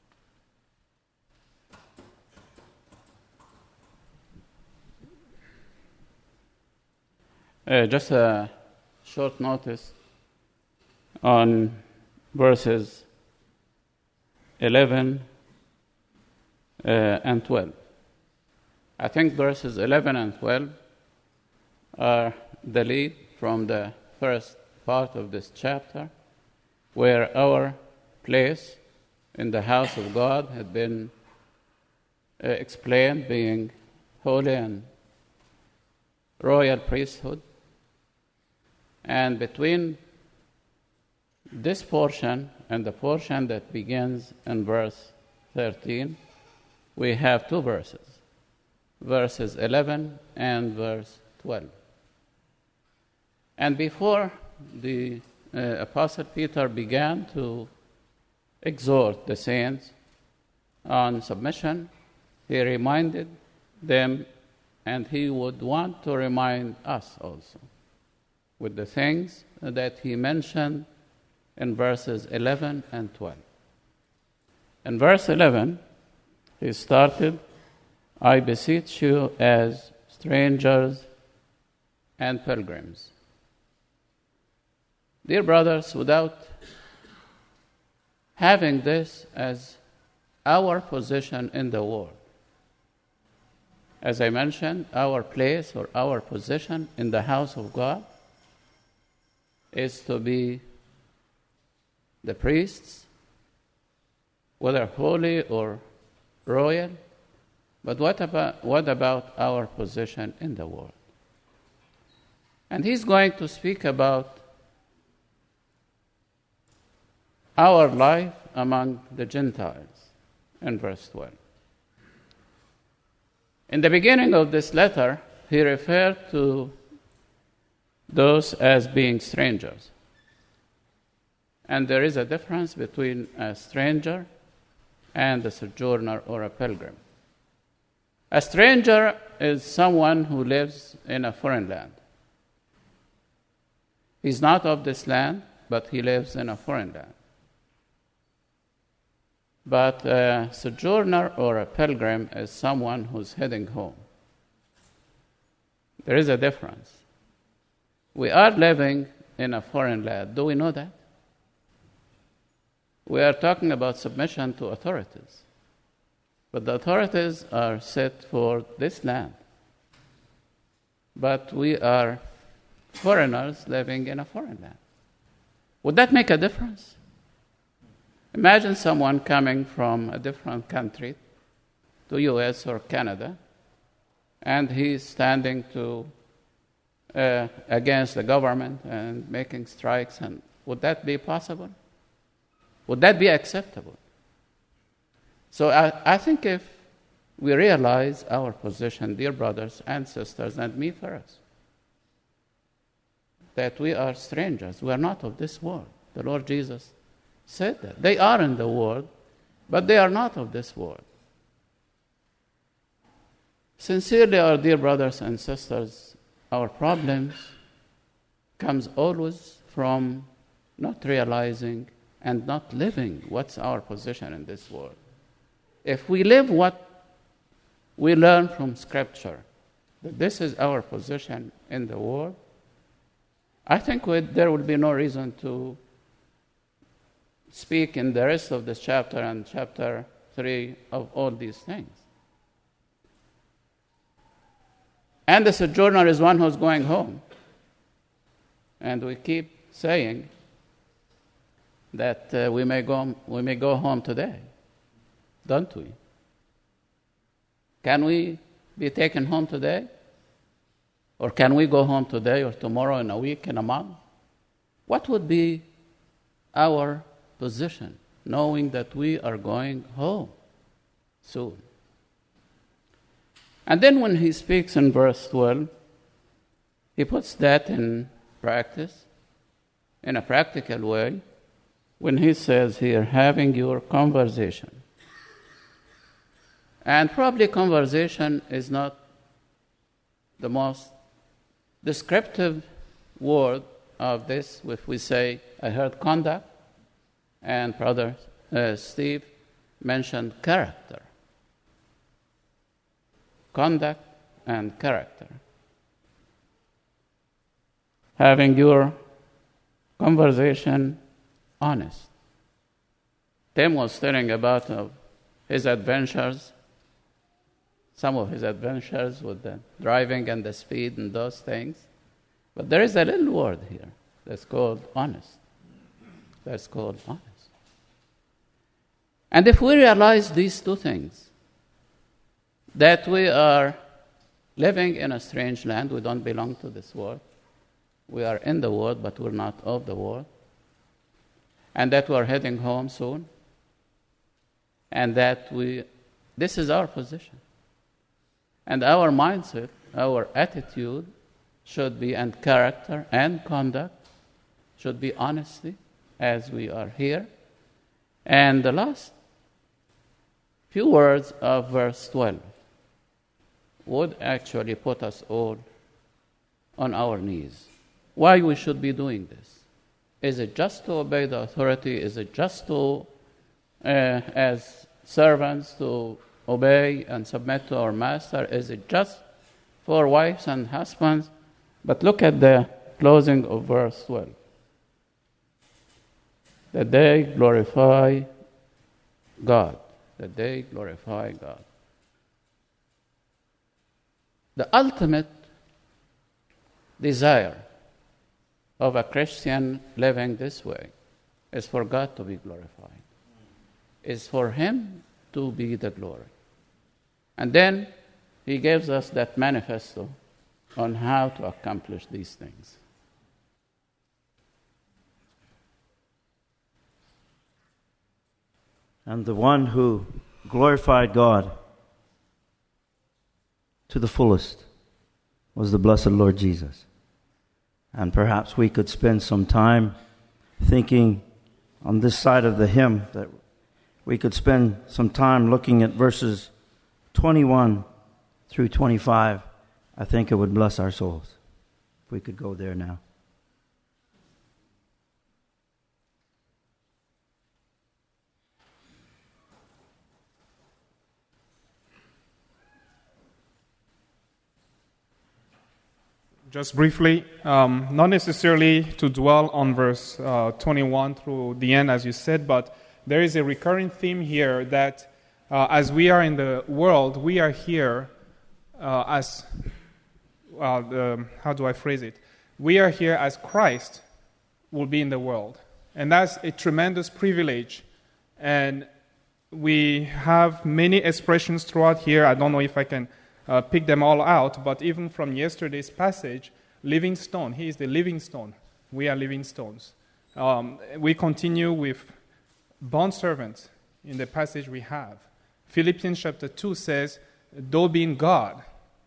J: Uh, just a short notice on verses eleven uh, and twelve. I think verses eleven and twelve are the lead from the first part of this chapter, where our place in the house of God had been uh, explained, being holy and royal priesthood. And between this portion and the portion that begins in verse thirteen, we have two verses, verses eleven and verse twelve. And before the uh, Apostle Peter began to exhort the saints on submission, he reminded them, and he would want to remind us also, with the things that he mentioned in verses eleven and twelve. In verse eleven, he started, I beseech you as strangers and pilgrims. Dear brothers, without having this as our position in the world, as I mentioned, our place or our position in the house of God is to be the priests, whether holy or royal. But what about, what about our position in the world? And he's going to speak about our life among the Gentiles in verse twelve. In the beginning of this letter, he referred to those as being strangers. And there is a difference between a stranger and a sojourner or a pilgrim. A stranger is someone who lives in a foreign land. He's not of this land, but he lives in a foreign land. But a sojourner or a pilgrim is someone who's heading home. There is a difference. We are living in a foreign land. Do we know that? We are talking about submission to authorities. But the authorities are set for this land. But we are foreigners living in a foreign land. Would that make a difference? Imagine someone coming from a different country to U S or Canada, and he's standing to uh, against the government and making strikes. And would that be possible? Would that be acceptable? So I, I think if we realize our position, dear brothers and sisters, and me first, that we are strangers, we are not of this world. The Lord Jesus said that. They are in the world, but they are not of this world. Sincerely, our dear brothers and sisters, our problems comes always from not realizing and not living what's our position in this world. If we live what we learn from Scripture, that this is our position in the world, I think we, there will be no reason to speak in the rest of this chapter and chapter three of all these things. And the sojourner is one who's going home. And we keep saying that uh, we may go we may go home today, don't we? Can we be taken home today? Or can we go home today or tomorrow, in a week, in a month? What would be our position, knowing that we are going home soon? And then when he speaks in verse twelve, he puts that in practice, in a practical way, when he says here, having your conversation. And probably conversation is not the most descriptive word of this. If we say, I heard conduct, and Brother uh, Steve mentioned character. Conduct and character. Having your conversation honest. Tim was telling about uh, his adventures, some of his adventures with the driving and the speed and those things. But there is a little word here that's called honest. That's called honest. And if we realize these two things, that we are living in a strange land, we don't belong to this world, we are in the world, but we're not of the world, and that we're heading home soon, and that we, this is our position. And our mindset, our attitude should be, and character and conduct should be honesty as we are here. And the last few words of verse twelve would actually put us all on our knees why we should be doing this. Is it just to obey the authority? Is it just to, uh, as servants, to obey and submit to our master? Is it just for wives and husbands? But look at the closing of verse twelve. That they glorify God. That they glorify God. The ultimate desire of a Christian living this way is for God to be glorified. Is for Him to be the glory. And then He gives us that manifesto on how to accomplish these things.
B: And the one who glorified God to the fullest was the blessed Lord Jesus. And perhaps we could spend some time thinking on this side of the hymn, that we could spend some time looking at verses twenty-one through twenty-five. I think it would bless our souls if we could go there now.
K: Just briefly, um, not necessarily to dwell on verse uh, twenty-one through the end, as you said, but there is a recurring theme here that uh, as we are in the world, we are here uh, as, well, the, how do I phrase it? We are here as Christ will be in the world. And that's a tremendous privilege. And we have many expressions throughout here. I don't know if I can Uh, pick them all out, but even from yesterday's passage, living stone, He is the living stone. We are living stones. Um, we continue with bondservants in the passage we have. Philippians chapter two says, though being God,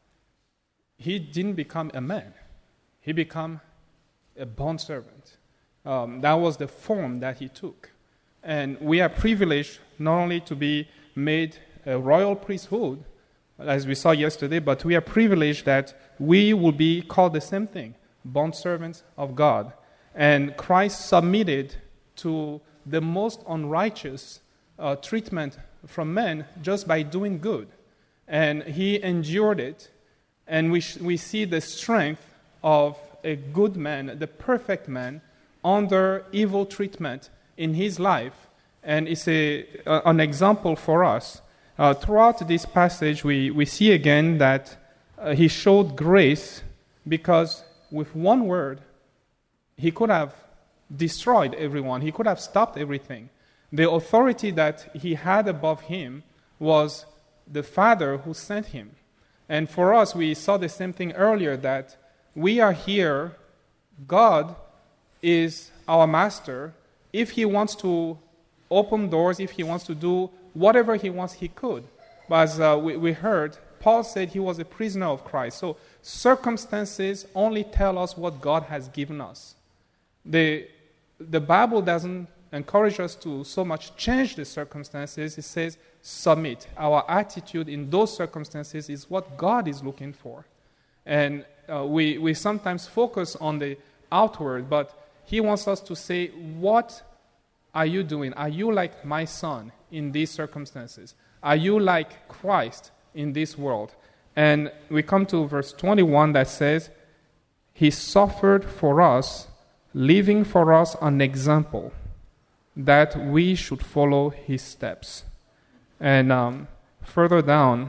K: He didn't become a man. He became a bondservant. Um, that was the form that He took. And we are privileged not only to be made a royal priesthood, as we saw yesterday, but we are privileged that we will be called the same thing, bondservants of God. And Christ submitted to the most unrighteous uh, treatment from men just by doing good. And He endured it, and we, sh- we see the strength of a good man, the perfect man, under evil treatment in his life. And it's a, uh, an example for us. Uh, throughout this passage, we, we see again that uh, He showed grace because with one word, He could have destroyed everyone. He could have stopped everything. The authority that He had above Him was the Father who sent Him. And for us, we saw the same thing earlier, that we are here, God is our master. If He wants to open doors, if He wants to do whatever He wants, He could. But as uh, we, we heard, Paul said he was a prisoner of Christ. So circumstances only tell us what God has given us. The, the Bible doesn't encourage us to so much change the circumstances. It says submit. Our attitude in those circumstances is what God is looking for. And uh, we, we sometimes focus on the outward, but He wants us to say, what are you doing? Are you like my son in these circumstances? Are you like Christ in this world? And we come to verse twenty-one that says, He suffered for us, leaving for us an example that we should follow His steps. And um, further down,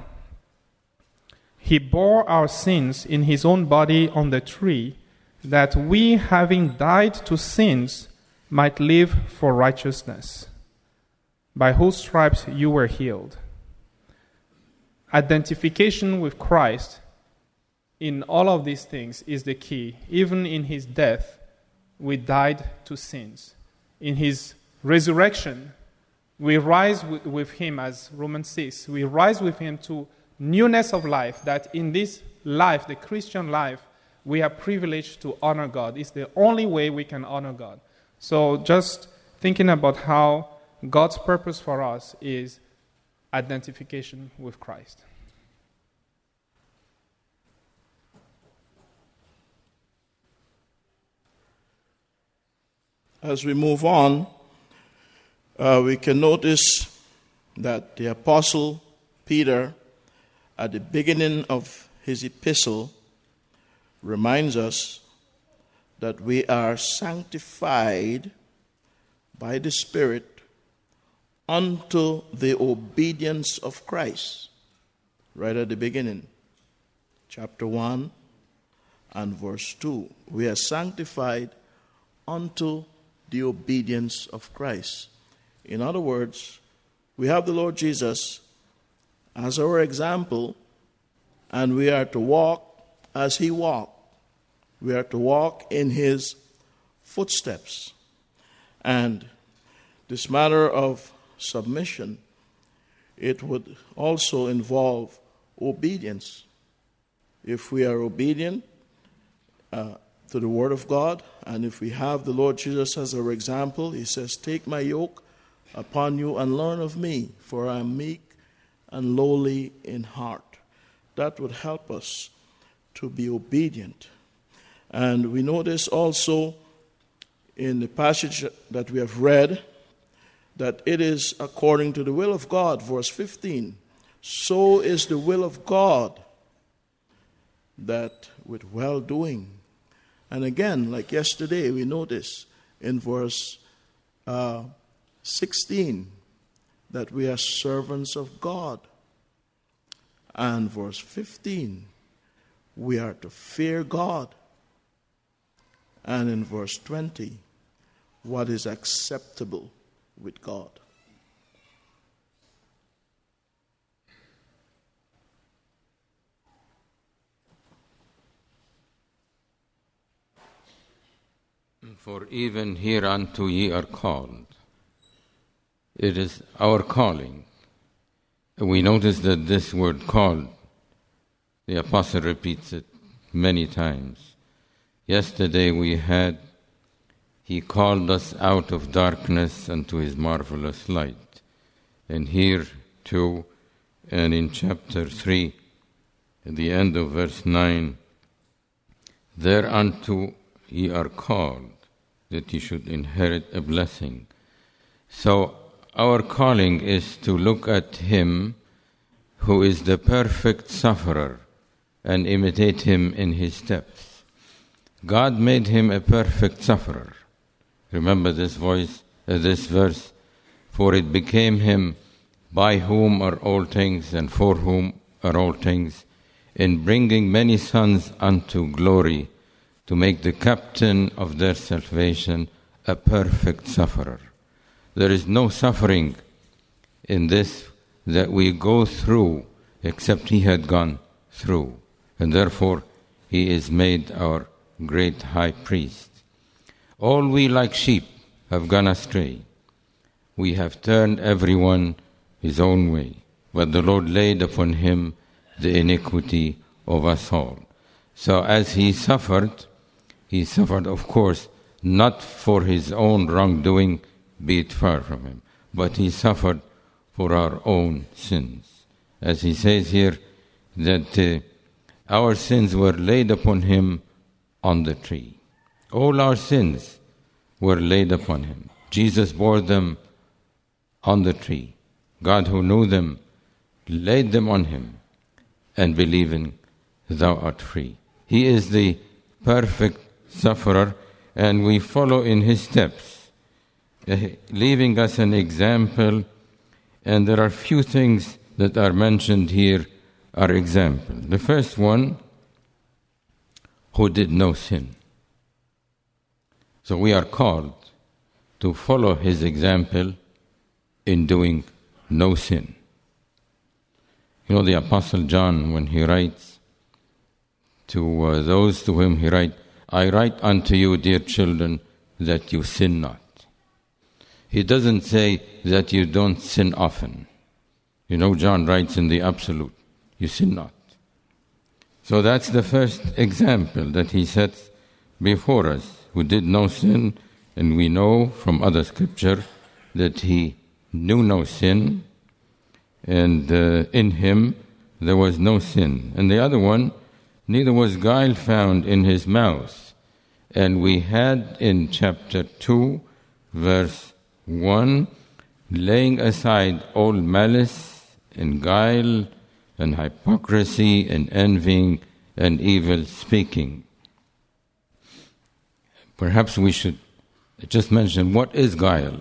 K: He bore our sins in His own body on the tree, that we, having died to sins, might live for righteousness, by whose stripes you were healed. Identification with Christ in all of these things is the key. Even in His death, we died to sins. In His resurrection, we rise with, with Him, as Romans six, we rise with Him to newness of life, that in this life, the Christian life, we are privileged to honor God. It's the only way we can honor God. So just thinking about how God's purpose for us is identification with Christ.
L: as we move on, uh, we can notice that the Apostle Peter, at the beginning of his epistle, reminds us that we are sanctified by the Spirit unto the obedience of Christ. Right at the beginning, chapter one and verse two. We are sanctified unto the obedience of Christ. In other words, we have the Lord Jesus as our example, and we are to walk as he walked. We are to walk in his footsteps. And this matter of submission, it would also involve obedience. If we are obedient uh, to the Word of God, and if we have the Lord Jesus as our example, he says, "Take my yoke upon you and learn of me, for I am meek and lowly in heart." That would help us to be obedient. And we notice also in the passage that we have read that it is according to the will of God, verse fifteen. So is the will of God, that with well-doing. And again, like yesterday, we notice in verse uh, sixteen that we are servants of God. And verse fifteen, we are to fear God. And in verse twenty, what is acceptable with God.
I: For even hereunto ye are called. It is our calling. We notice that this word called, the apostle repeats it many times. Yesterday we had, he called us out of darkness unto his marvelous light. And here too, and in chapter three, at the end of verse nine, thereunto ye are called, that ye should inherit a blessing. So our calling is to look at him who is the perfect sufferer and imitate him in his steps. God made him a perfect sufferer. Remember this voice, uh, this verse, for it became him by whom are all things and for whom are all things, in bringing many sons unto glory, to make the captain of their salvation a perfect sufferer. There is no suffering in this that we go through except he had gone through. And therefore he is made our great high priest. All we like sheep have gone astray. We have turned everyone his own way, but the Lord laid upon him the iniquity of us all. So as he suffered, he suffered, of course, not for his own wrongdoing, be it far from him, but he suffered for our own sins. As he says here, that uh, our sins were laid upon him on the tree. All our sins were laid upon him. Jesus bore them on the tree. God, who knew them, laid them on him, and believing, thou art free. He is the perfect sufferer, and we follow in his steps, uh, leaving us an example. And there are few things that are mentioned here are example. The first one, who did no sin. So we are called to follow his example in doing no sin. You know, the Apostle John, when he writes to uh, those to whom he writes, I write unto you, dear children, that you sin not. He doesn't say that you don't sin often. You know, John writes in the absolute, you sin not. So that's the first example that he sets before us, who did no sin, and we know from other scripture that he knew no sin, and uh, in him there was no sin. And the other one, neither was guile found in his mouth. And we had in chapter two verse one, laying aside all malice and guile and hypocrisy and envying and evil speaking. Perhaps we should just mention, what is guile?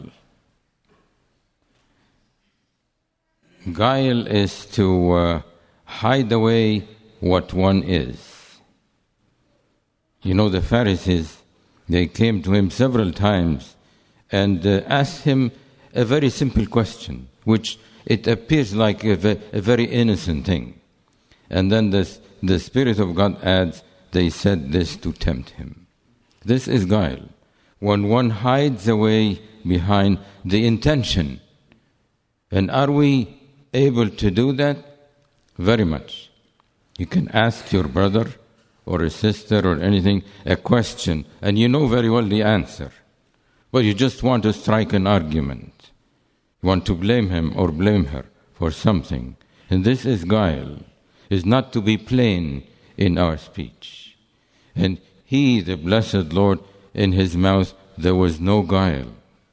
I: Guile is to uh, hide away what one is. You know, the Pharisees, they came to him several times and uh, asked him a very simple question, which it appears like a, ve- a very innocent thing. And then this, the Spirit of God adds, they said this to tempt him. This is guile. When one hides away behind the intention. And are we able to do that? Very much. You can ask your brother or a sister or anything a question, and you know very well the answer. But you just want to strike an argument. You want to blame him or blame her for something. And this is guile. It's not to be plain in our speech. And he, the blessed Lord, in his mouth there was no guile.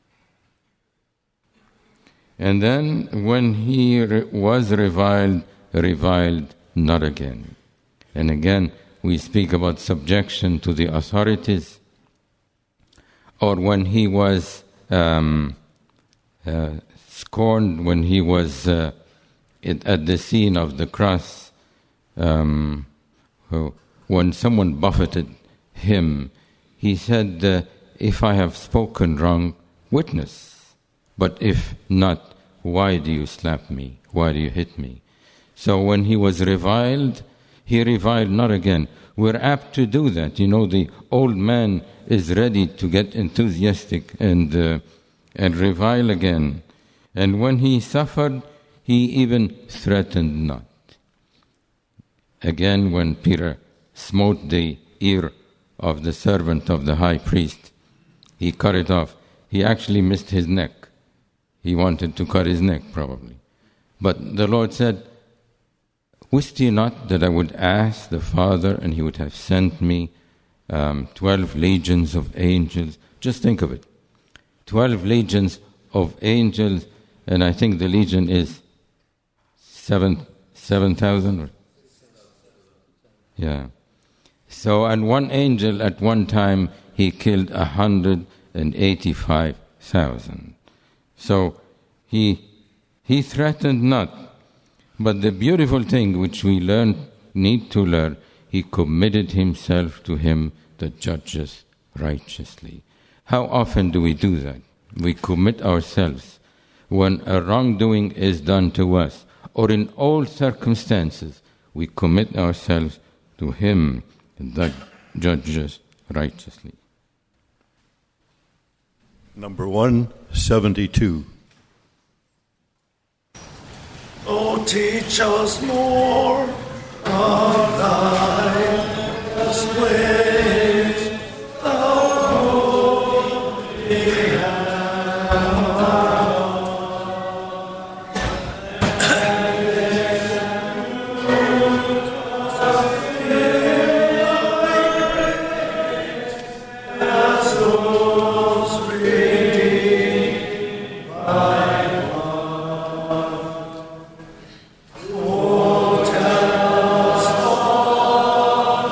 I: And then when he re- was reviled, reviled not again. And again, we speak about subjection to the authorities. Or when he was um, uh, scorned, when he was uh, it, at the scene of the cross, um, when someone buffeted him, he said, uh, if I have spoken wrong, witness. But if not, why do you slap me? Why do you hit me? So when he was reviled, he reviled not again. We're apt to do that. You know, the old man is ready to get enthusiastic and uh, and revile again. And when he suffered, he even threatened not. Again, when Peter smote the ear of the servant of the high priest, he cut it off. He actually missed his neck. He wanted to cut his neck, probably. But the Lord said, wist ye not that I would ask the Father, and he would have sent me um, twelve legions of angels? Just think of it. Twelve legions of angels, and I think the legion is seven seven thousand. Yeah. So, and one angel at one time, he killed a hundred and eighty-five thousand. So, he he threatened not. But the beautiful thing which we learn, need to learn, he committed himself to him that judges righteously. How often do we do that? We commit ourselves when a wrongdoing is done to us, or in all circumstances, we commit ourselves to him that judges righteously.
F: Number one seventy-two.
C: Oh, teach us more of thy ways, thou holy
M: Oh, tell us all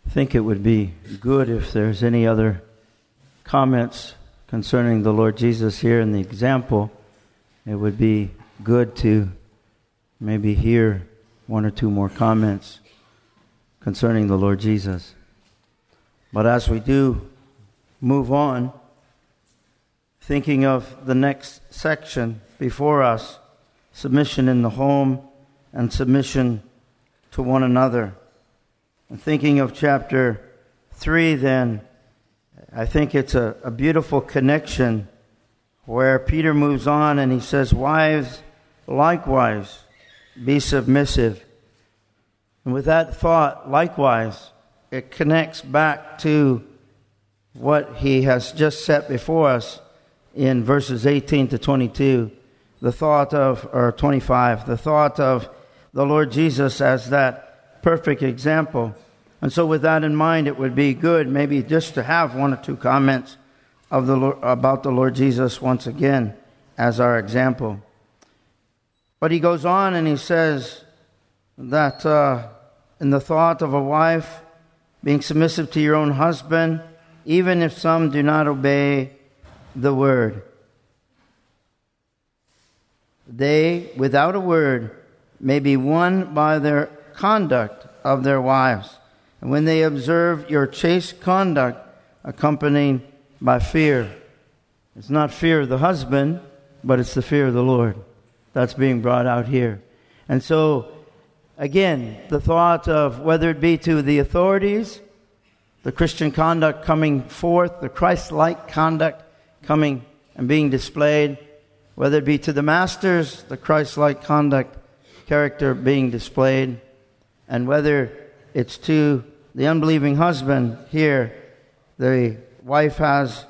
B: think it would be good if there's any other comments concerning the Lord Jesus here in the example. It would be good to maybe hear one or two more comments concerning the Lord Jesus. But as we do move on, thinking of the next section before us, submission in the home and submission to one another. And thinking of chapter three, then, I think it's a, a beautiful connection where Peter moves on and he says, wives, likewise, be submissive. And with that thought, likewise, it connects back to what he has just set before us in verses eighteen to twenty-two. The thought of, or twenty-five, the thought of the Lord Jesus as that perfect example. And so with that in mind, it would be good maybe just to have one or two comments of the Lord, about the Lord Jesus once again as our example. But he goes on and he says that uh, in the thought of a wife, being submissive to your own husband, even if some do not obey the word. They, without a word, may be won by their conduct of their wives, and when they observe your chaste conduct, accompanied by fear. It's not fear of the husband, but it's the fear of the Lord that's being brought out here. And so, again, the thought of whether it be to the authorities, the Christian conduct coming forth, the Christ-like conduct coming and being displayed, whether it be to the masters, the Christ-like conduct, character being displayed, and whether it's to the unbelieving husband here, the wife has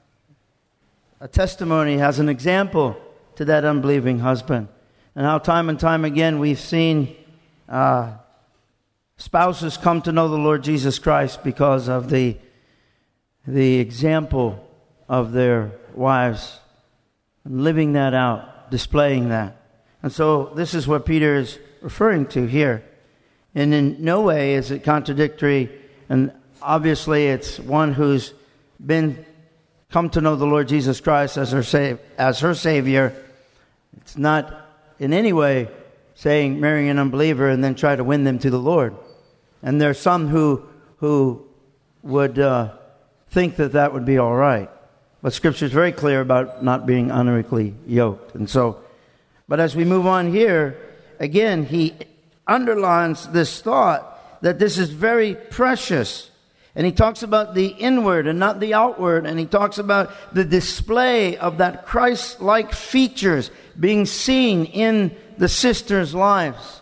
B: a testimony, has an example to that unbelieving husband. And how time and time again we've seen uh, spouses come to know the Lord Jesus Christ because of the the example of their wives, living that out, displaying that. And so this is what Peter is referring to here. And in no way is it contradictory, and obviously it's one who's been come to know the Lord Jesus Christ as her sa- as her Savior. It's not in any way saying marry an unbeliever and then try to win them to the Lord. And there's some who who would uh, think that that would be all right. But Scripture is very clear about not being unequally yoked. And so, but as we move on here, again, he underlines this thought that this is very precious. And he talks about the inward and not the outward. And he talks about the display of that Christ-like features being seen in the sisters' lives.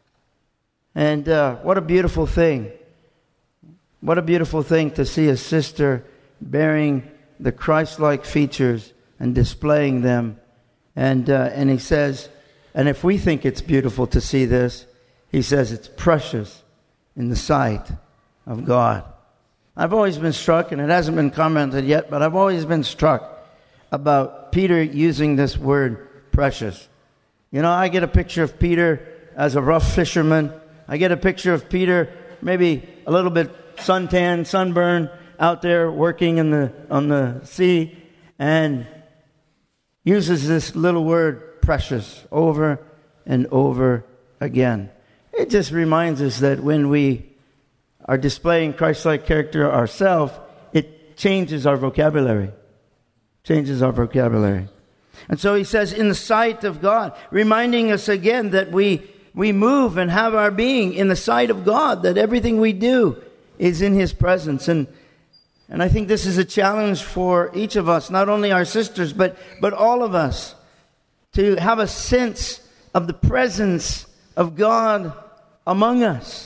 B: And uh, what a beautiful thing. What a beautiful thing to see a sister bearing the Christ-like features and displaying them. And uh, and he says, and if we think it's beautiful to see this, he says it's precious in the sight of God. I've always been struck, and it hasn't been commented yet, but I've always been struck about Peter using this word precious. You know, I get a picture of Peter as a rough fisherman. I get a picture of Peter maybe a little bit suntan, sunburned, out there working in the on the sea, and uses this little word precious over and over again. It just reminds us that when we are displaying Christ-like character ourselves, it changes our vocabulary. Changes our vocabulary. And so he says, in the sight of God, reminding us again that we we move and have our being in the sight of God, that everything we do is in His presence. And and I think this is a challenge for each of us, not only our sisters, but but all of us, to have a sense of the presence of God among us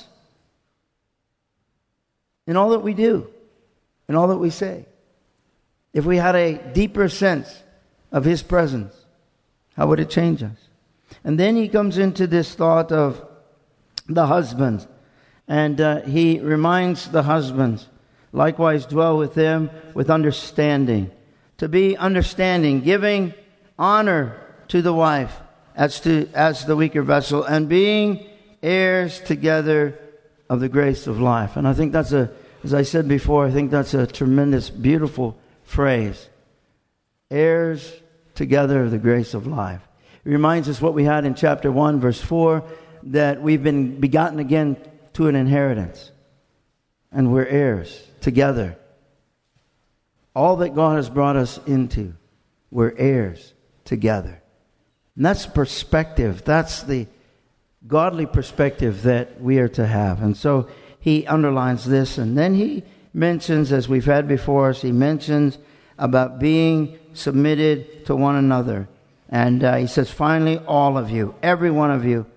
B: in all that we do, in all that we say. If we had a deeper sense of His presence, how would it change us? And then he comes into this thought of the husbands. And uh, he reminds the husbands, likewise dwell with them with understanding. To be understanding, giving honor to the wife as to as the weaker vessel, and being heirs together of the grace of life. And I think that's a, As I said before, I think that's a tremendous, beautiful phrase. Heirs together of the grace of life. It reminds us what we had in chapter one, verse four, that we've been begotten again to an inheritance. And we're heirs together. All that God has brought us into, we're heirs together. And that's perspective. That's the godly perspective that we are to have. And so he underlines this, and then he mentions, as we've had before us, he mentions about being submitted to one another. And uh, he says, finally, all of you, every one of you,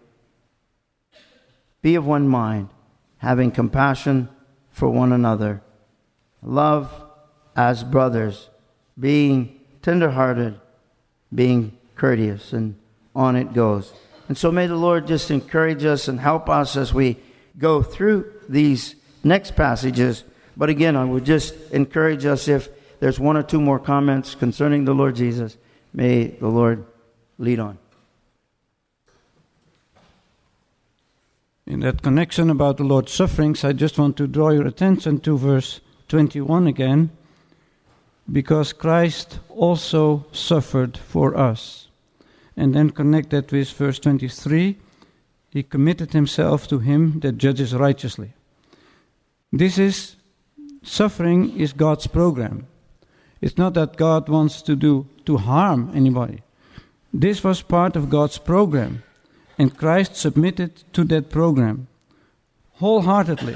B: be of one mind, having compassion for one another. Love as brothers, being tenderhearted, being courteous, and on it goes. And so may the Lord just encourage us and help us as we go through these next passages. But again, I would just encourage us, if there's one or two more comments concerning the Lord Jesus, may the Lord lead on.
D: In that connection about the Lord's sufferings, I just want to draw your attention to verse twenty-one again. Because Christ also suffered for us. And then connect that with verse twenty-three. He committed himself to him that judges righteously. This is, suffering is God's program. It's not that God wants to do, to harm anybody. This was part of God's program. And Christ submitted to that program wholeheartedly.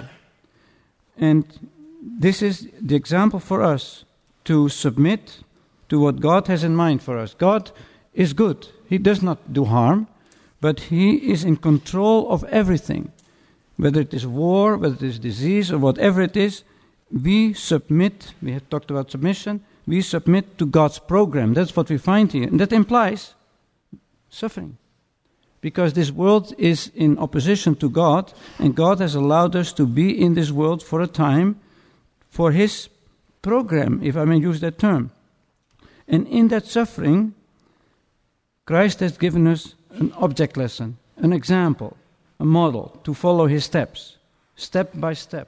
D: And this is the example for us to submit to what God has in mind for us. God is good. He does not do harm, but He is in control of everything. Whether it is war, whether it is disease, or whatever it is, we submit, we have talked about submission, we submit to God's program. That's what we find here. And that implies suffering. Because this world is in opposition to God, and God has allowed us to be in this world for a time for His program, if I may use that term. And in that suffering, Christ has given us an object lesson, an example, a model to follow His steps, step by step.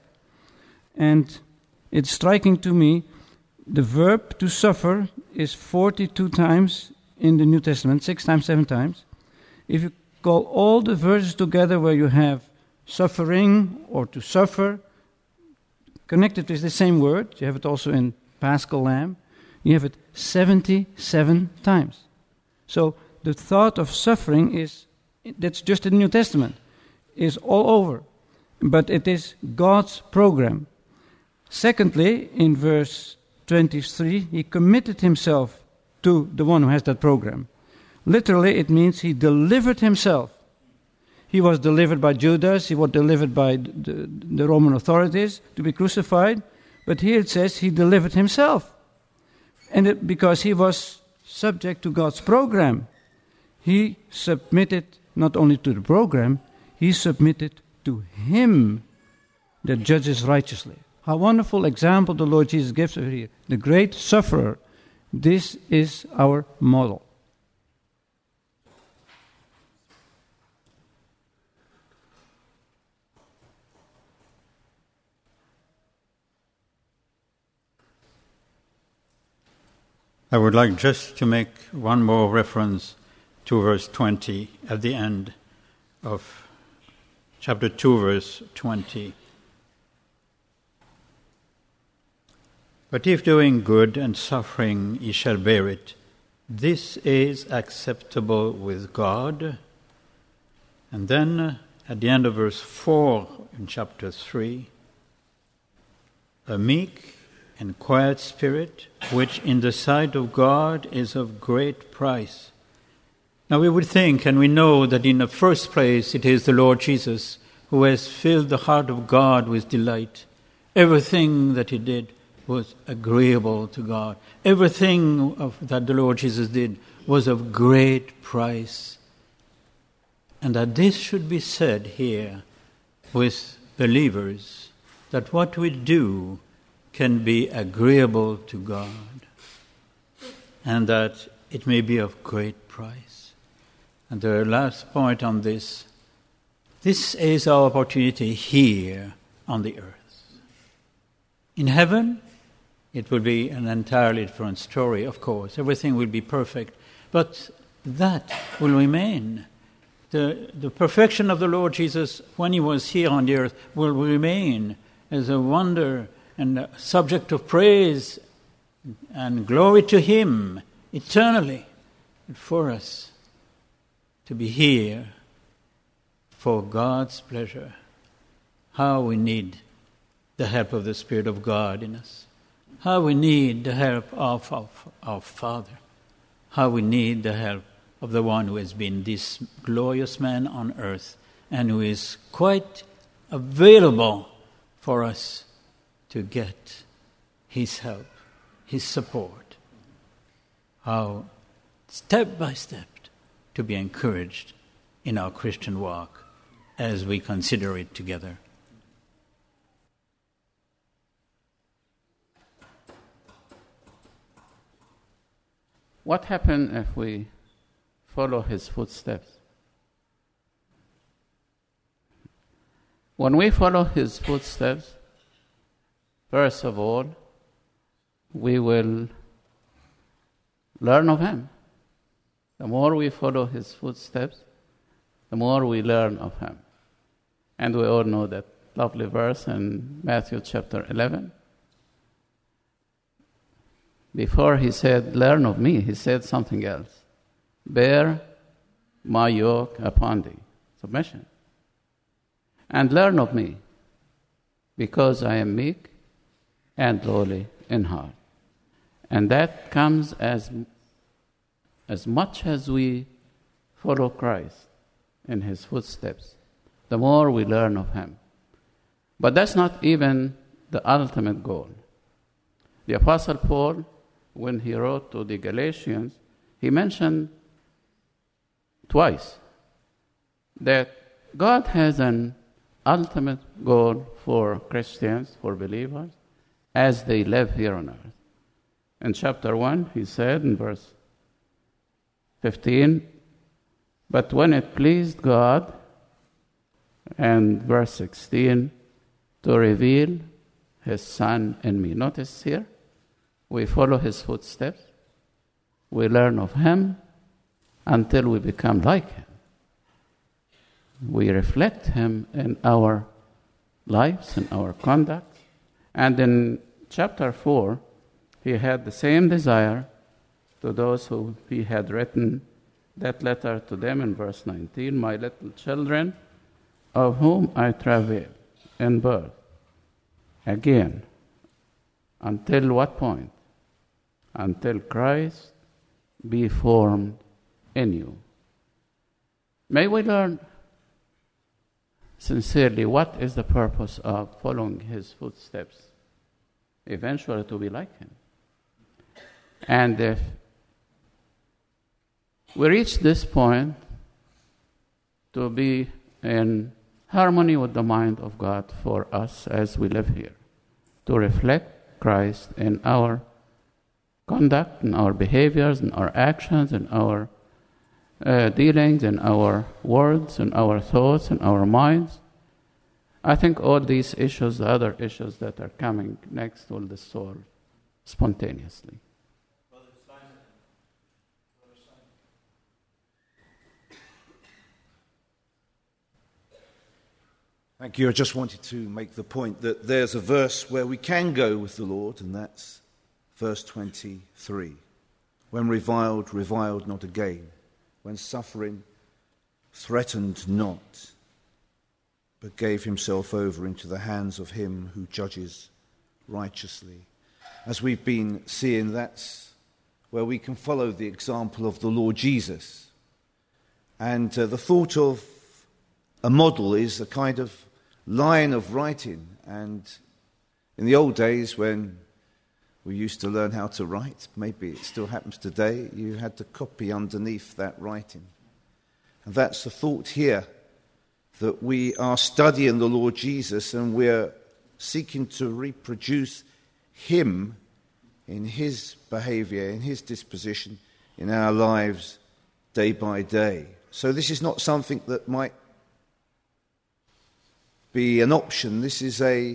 D: And it's striking to me, the verb to suffer is forty-two times in the New Testament, six times, seven times. If you call all the verses together where you have suffering or to suffer, connected with the same word, you have it also in Paschal Lamb, you have it seventy-seven times. So the thought of suffering is, that's just in the New Testament, is all over. But it is God's program. Secondly, in verse twenty-three, he committed himself to the one who has that program. Literally, it means he delivered himself. He was delivered by Judas, he was delivered by the, the Roman authorities to be crucified, but here it says he delivered himself. And it, because he was subject to God's program, he submitted not only to the program, he submitted to him that judges righteously. How wonderful example the Lord Jesus gives us here. The great sufferer. This is our model.
M: I would like just to make one more reference to verse twenty at the end of chapter two, verse twenty. But if doing good and suffering ye shall bear it, this is acceptable with God. And then at the end of verse four in chapter three, a meek and quiet spirit, which in the sight of God is of great price. Now we would think, and we know, that in the first place it is the Lord Jesus who has filled the heart of God with delight. Everything that he did was agreeable to God. Everything of, that the Lord Jesus did was of great price. And that this should be said here with believers, that what we do can be agreeable to God, and that it may be of great price. And the last point on this, this is our opportunity here on the earth. In heaven, it will be an entirely different story, of course. Everything will be perfect. But that will remain. The, the perfection of the Lord Jesus when he was here on the earth will remain as a wonder and a subject of praise and glory to him eternally. And for us to be here for God's pleasure, how we need the help of the Spirit of God in us. How we need the help of our, our Father. How we need the help of the one who has been this glorious man on earth and who is quite available for us to get his help, his support. How, step by step, to be encouraged in our Christian walk as we consider it together.
J: What happens if we follow his footsteps? When we follow his footsteps, first of all, we will learn of him. The more we follow his footsteps, the more we learn of him. And we all know that lovely verse in Matthew chapter eleven. Before he said, learn of me, he said something else. Bear my yoke upon thee. Submission. And learn of me, because I am meek and lowly in heart. And that comes as, as much as we follow Christ in his footsteps, the more we learn of him. But that's not even the ultimate goal. The Apostle Paul, when he wrote to the Galatians, he mentioned twice that God has an ultimate goal for Christians, for believers, as they live here on earth. In chapter one, he said in verse fifteen, but when it pleased God, and verse sixteen, to reveal his Son in me. Notice here, we follow his footsteps. We learn of him until we become like him. We reflect him in our lives, in our conduct. And in chapter four, he had the same desire to those who he had written that letter to them in verse nineteen, my little children, of whom I travail in birth. Again, until what point? Until Christ be formed in you. May we learn sincerely what is the purpose of following his footsteps, eventually to be like him. And if we reach this point, to be in harmony with the mind of God for us as we live here, to reflect Christ in our conduct, in our behaviors, in our actions, in our uh, dealings, in our words, in our thoughts, in our minds. I think all these issues, the other issues that are coming next, will be solved spontaneously.
N: Thank you. I just wanted to make the point that there's a verse where we can go with the Lord, and that's verse twenty-three. When reviled, reviled not again. When suffering, threatened not, but gave himself over into the hands of him who judges righteously. As we've been seeing, that's where we can follow the example of the Lord Jesus. And uh, the thought of a model is a kind of line of writing. And in the old days when we used to learn how to write, maybe it still happens today, you had to copy underneath that writing. And that's the thought here, that we are studying the Lord Jesus and we're seeking to reproduce him in his behavior, in his disposition, in our lives day by day. So this is not something that might be an option. This is a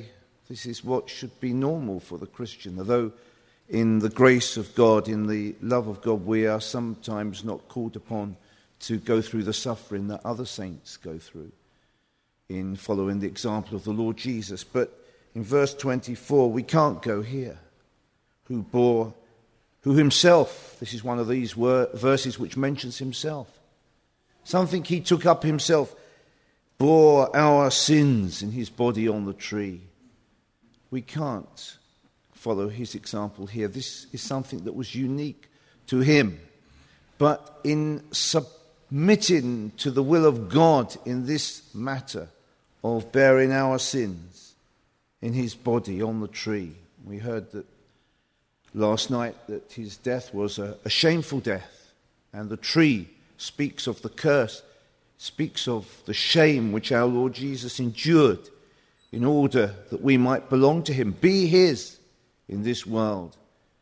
N: This is what should be normal for the Christian. Although in the grace of God, in the love of God, we are sometimes not called upon to go through the suffering that other saints go through in following the example of the Lord Jesus. But in verse twenty-four, we can't go here. Who bore, who himself, this is one of these wor- verses which mentions himself. Something he took up himself, bore our sins in his body on the tree. We can't follow his example here. This is something that was unique to him. But in submitting to the will of God in this matter of bearing our sins in his body on the tree, we heard that last night that his death was a, a shameful death, and the tree speaks of the curse, speaks of the shame which our Lord Jesus endured in order that we might belong to him, be his in this world.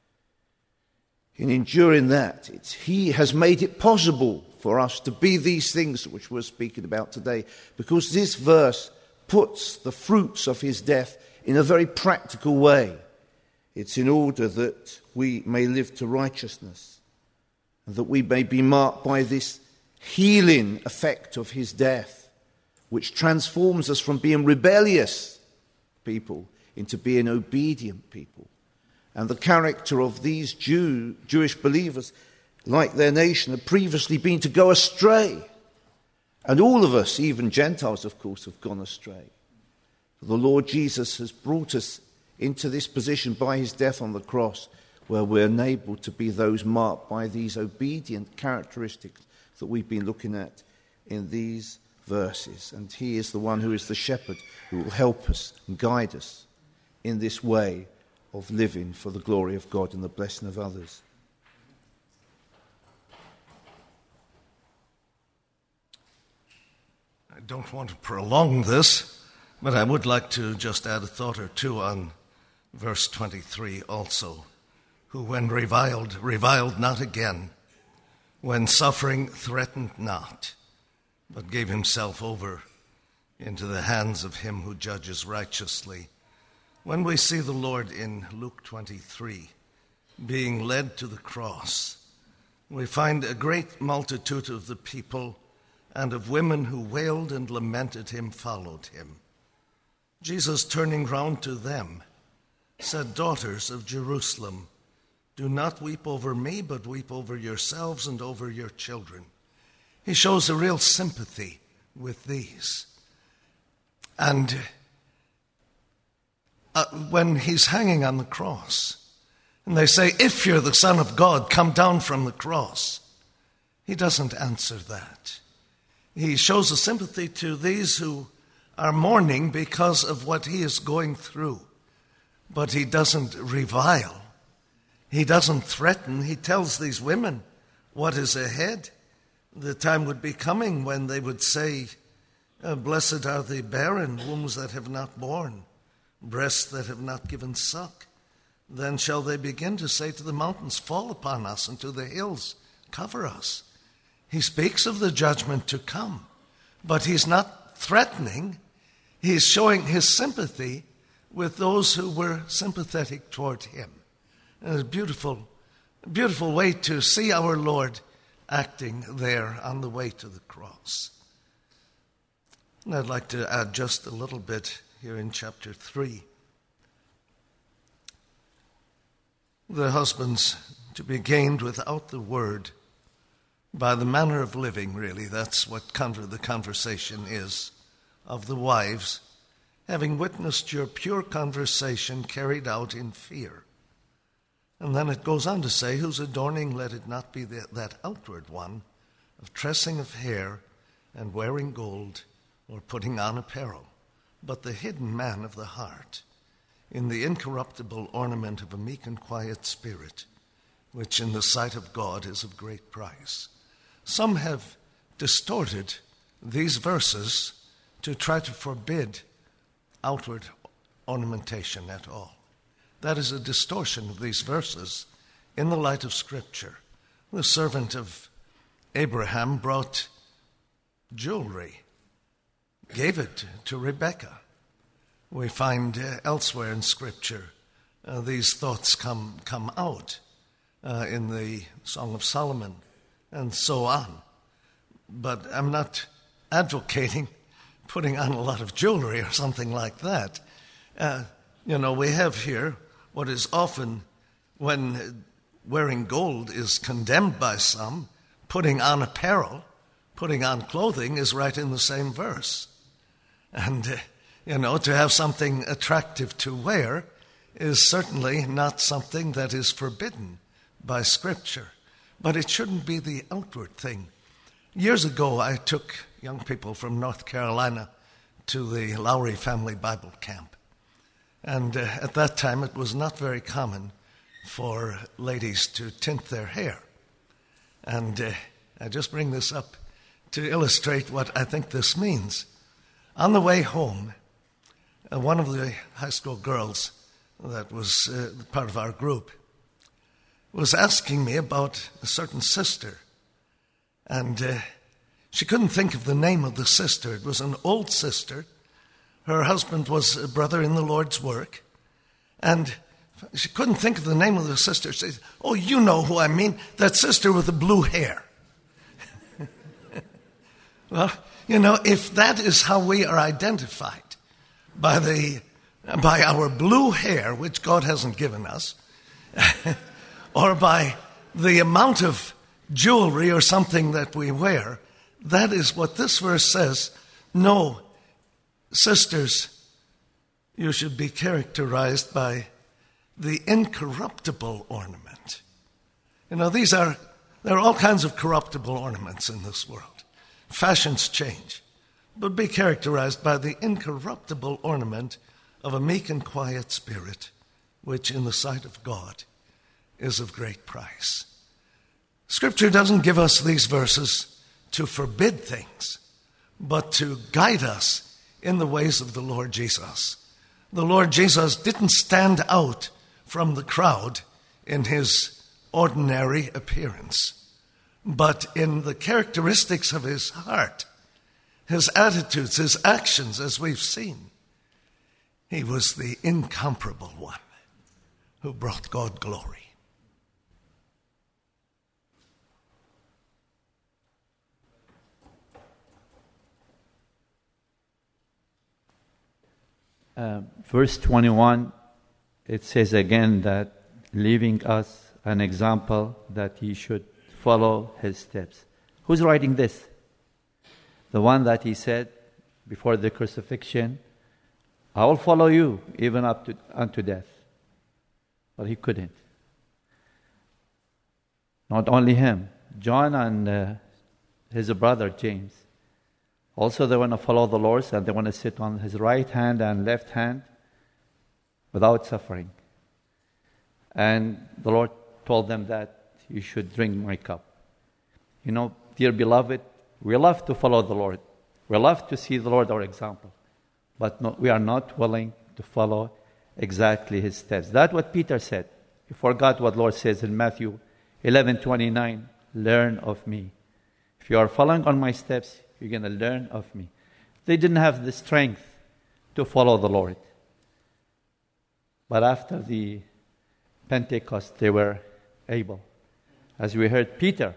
N: In enduring that, it's, he has made it possible for us to be these things which we're speaking about today, because this verse puts the fruits of his death in a very practical way. It's in order that we may live to righteousness, and that we may be marked by this healing effect of his death, which transforms us from being rebellious people into being obedient people. And the character of these Jew, Jewish believers, like their nation, had previously been to go astray. And all of us, even Gentiles, of course, have gone astray. The Lord Jesus has brought us into this position by his death on the cross, where we're enabled to be those marked by these obedient characteristics that we've been looking at in these verses. And he is the one who is the shepherd who will help us and guide us in this way of living for the glory of God and the blessing of others.
C: I don't want to prolong this, but I would like to just add a thought or two on verse twenty-three also. Who when reviled, reviled not again, when suffering threatened not, but gave himself over into the hands of him who judges righteously. When we see the Lord in Luke twenty-three being led to the cross, we find a great multitude of the people and of women who wailed and lamented him followed him. Jesus, turning round to them, said, "Daughters of Jerusalem, do not weep over me, but weep over yourselves and over your children." He shows a real sympathy with these. And uh, when he's hanging on the cross, and they say, "If you're the Son of God, come down from the cross," he doesn't answer that. He shows a sympathy to these who are mourning because of what he is going through. But he doesn't revile. He doesn't threaten. He tells these women what is ahead. The time would be coming when they would say, "Blessed are the barren, wombs that have not borne, breasts that have not given suck." Then shall they begin to say to the mountains, "Fall upon us," and to the hills, "Cover us." He speaks of the judgment to come, but he's not threatening. He's showing his sympathy with those who were sympathetic toward him. And it's a beautiful, beautiful way to see our Lord acting there on the way to the cross. And I'd like to add just a little bit here in chapter three. The husbands to be gained without the word by the manner of living, really. That's what conver- the conversation is of the wives, having witnessed your pure conversation carried out in fear. And then it goes on to say, whose adorning let it not be the, that outward one of tressing of hair and wearing gold or putting on apparel, but the hidden man of the heart, in the incorruptible ornament of a meek and quiet spirit, which in the sight of God is of great price. Some have distorted these verses to try to forbid outward ornamentation at all. That is a distortion of these verses in the light of Scripture. The servant of Abraham brought jewelry, gave it to Rebekah. we find uh, elsewhere in Scripture uh, these thoughts come, come out uh, in the Song of Solomon and so on. But I'm not advocating putting on a lot of jewelry or something like that. Uh, you know, we have here what is often, when wearing gold is condemned by some, putting on apparel, putting on clothing is right in the same verse. And, uh, you know, to have something attractive to wear is certainly not something that is forbidden by Scripture. But it shouldn't be the outward thing. Years ago, I took young people from North Carolina to the Lowry Family Bible Camp. And uh, at that time, it was not very common for ladies to tint their hair. And uh, I just bring this up to illustrate what I think this means. On the way home, uh, one of the high school girls that was uh, part of our group was asking me about a certain sister. And uh, she couldn't think of the name of the sister. It was an old sister. Her husband was a brother in the Lord's work. And she couldn't think of the name of the sister. She said, "Oh, you know who I mean, that sister with the blue hair." Well, you know, if that is how we are identified, by the by our blue hair, which God hasn't given us, or by the amount of jewelry or something that we wear, that is what this verse says. No, sisters, you should be characterized by the incorruptible ornament. You know, these are, there are all kinds of corruptible ornaments in this world. Fashions change, but be characterized by the incorruptible ornament of a meek and quiet spirit, which in the sight of God is of great price. Scripture doesn't give us these verses to forbid things, but to guide us in the ways of the Lord Jesus. The Lord Jesus didn't stand out from the crowd in his ordinary appearance, but in the characteristics of his heart, his attitudes, his actions, as we've seen. He was the incomparable one who brought God glory.
M: Uh, verse twenty-one, it says again that leaving us an example that he should follow his steps. Who's writing this? The one that he said before the crucifixion, "I will follow you even up to unto death." But he couldn't. Not only him, John and uh, his brother James. Also, they want to follow the Lord and they want to sit on his right hand and left hand without suffering. And the Lord told them that you should drink my cup. You know, dear beloved, we love to follow the Lord. We love to see the Lord our example. But no, we are not willing to follow exactly his steps. That's what Peter said. You forgot what the Lord says in Matthew eleven twenty-nine. Learn of me. If you are following on my steps, you're going to learn of me. They didn't have the strength to follow the Lord. But after the Pentecost, they were able. As we heard Peter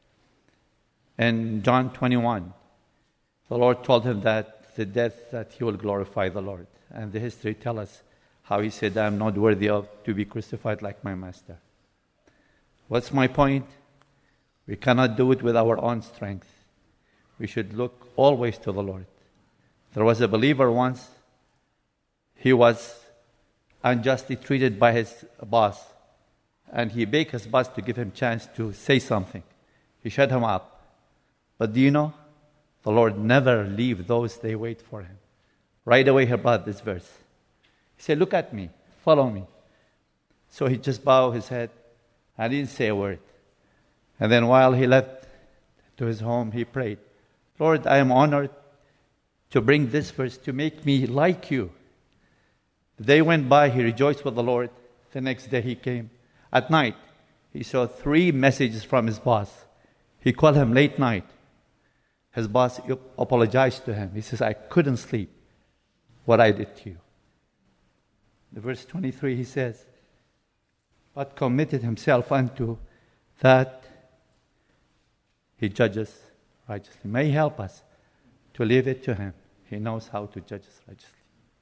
M: in John twenty-one, the Lord told him that the death that he will glorify the Lord. And the history tells us how he said, "I am not worthy of to be crucified like my master." What's my point? We cannot do it with our own strength. We should look always to the Lord. There was a believer once. He was unjustly treated by his boss. And he begged his boss to give him a chance to say something. He shut him up. But do you know? The Lord never leaves those they wait for him. Right away he brought this verse. He said, "Look at me. Follow me." So he just bowed his head. I didn't say a word. And then while he left to his home, he prayed, "Lord, I am honored to bring this verse to make me like you." The day went by, he rejoiced with the Lord. The next day he came. At night, he saw three messages from his boss. He called him late night. His boss apologized to him. He says, "I couldn't sleep what I did to you."
O: the verse twenty-three, he says, but committed himself unto that he judges righteously. May he help us to leave it to him. He knows how to judge us righteously.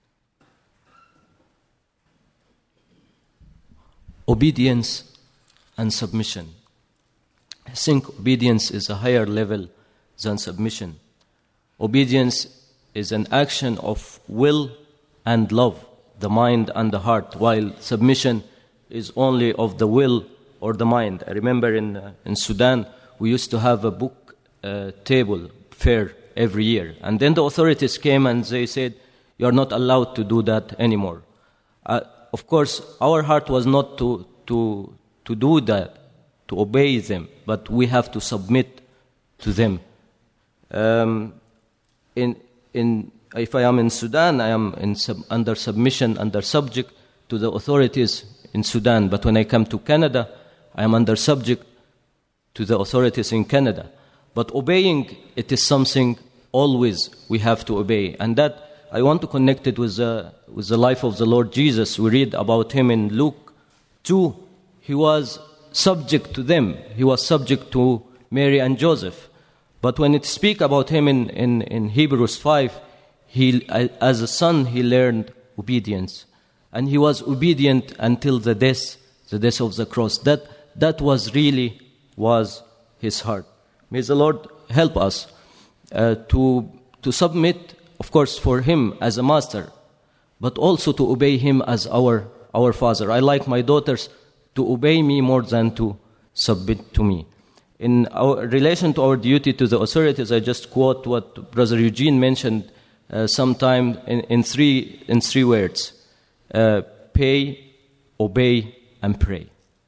P: Obedience and submission. I think obedience is a higher level than submission. Obedience is an action of will and love, the mind and the heart, while submission is only of the will or the mind. I remember in uh, in Sudan, we used to have a book uh, table fair every year. And then the authorities came and they said, you are not allowed to do that anymore. Uh, of course, our heart was not to, to, to do that, to obey them, but we have to submit to them. Um, in, in, if I am in Sudan, I am in sub, under submission, under subject to the authorities in Sudan. But when I come to Canada, I am under subject to the authorities in Canada. But obeying, it is something always we have to obey. And that, I want to connect it with the, with the life of the Lord Jesus. We read about him in Luke two. He was subject to them. He was subject to Mary and Joseph. But when it speaks about him in, in, in Hebrews five, he, as a son, he learned obedience. And he was obedient until the death, the death of the cross. That, that was really was his heart. May the Lord help us uh, to, to submit, of course, for him as a master, but also to obey him as our, our father. I like my daughters to obey me more than to submit to me. In our relation to our duty to the authorities, I just quote what Brother Eugene mentioned uh, sometime in, in, three, in three words. Uh, pay, obey, and pray.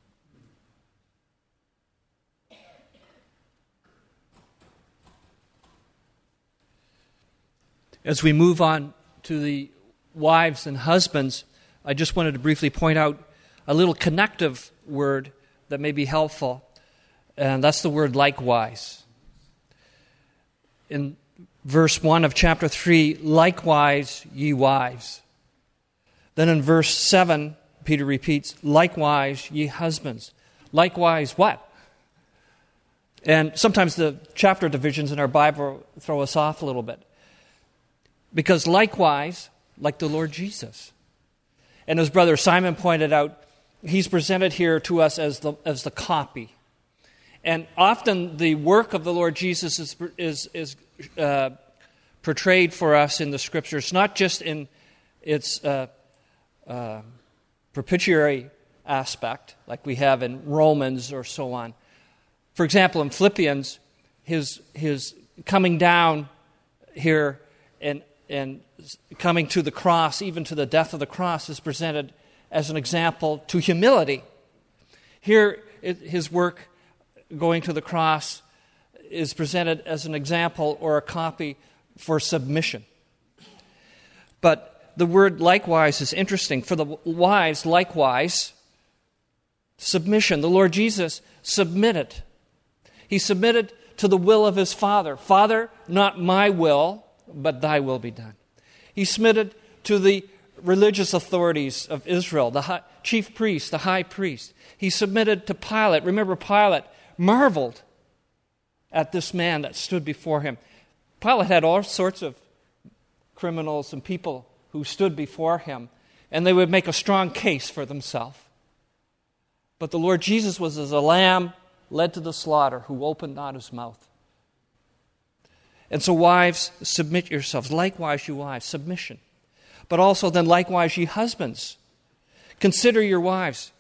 H: As we move on to the wives and husbands, I just wanted to briefly point out a little connective word that may be helpful, and that's the word likewise. In verse one of chapter three, likewise ye wives. Then in verse seven, Peter repeats, likewise ye husbands. Likewise what? And sometimes the chapter divisions in our Bible throw us off a little bit. Because likewise, like the Lord Jesus. And as Brother Simon pointed out, he's presented here to us as the as the copy. And often the work of the Lord Jesus is is, is uh, portrayed for us in the Scriptures, not just in its uh, uh, propitiatory aspect, like we have in Romans or so on. For example, in Philippians, his his coming down here and and coming to the cross, even to the death of the cross, is presented as an example to humility. Here, it, his work going to the cross is presented as an example or a copy for submission. But the word likewise is interesting. For the wives, likewise, submission. The Lord Jesus submitted. He submitted to the will of his Father. Father, not my will, but thy will be done. He submitted to the religious authorities of Israel, the high, chief priest, the high priest. He submitted to Pilate. Remember, Pilate marveled at this man that stood before him. Pilate had all sorts of criminals and people who stood before him, and they would make a strong case for themselves. But the Lord Jesus was as a lamb led to the slaughter, who opened not his mouth. And so, wives, submit yourselves. Likewise, you wives, submission. But also then, likewise, ye husbands, consider your wives.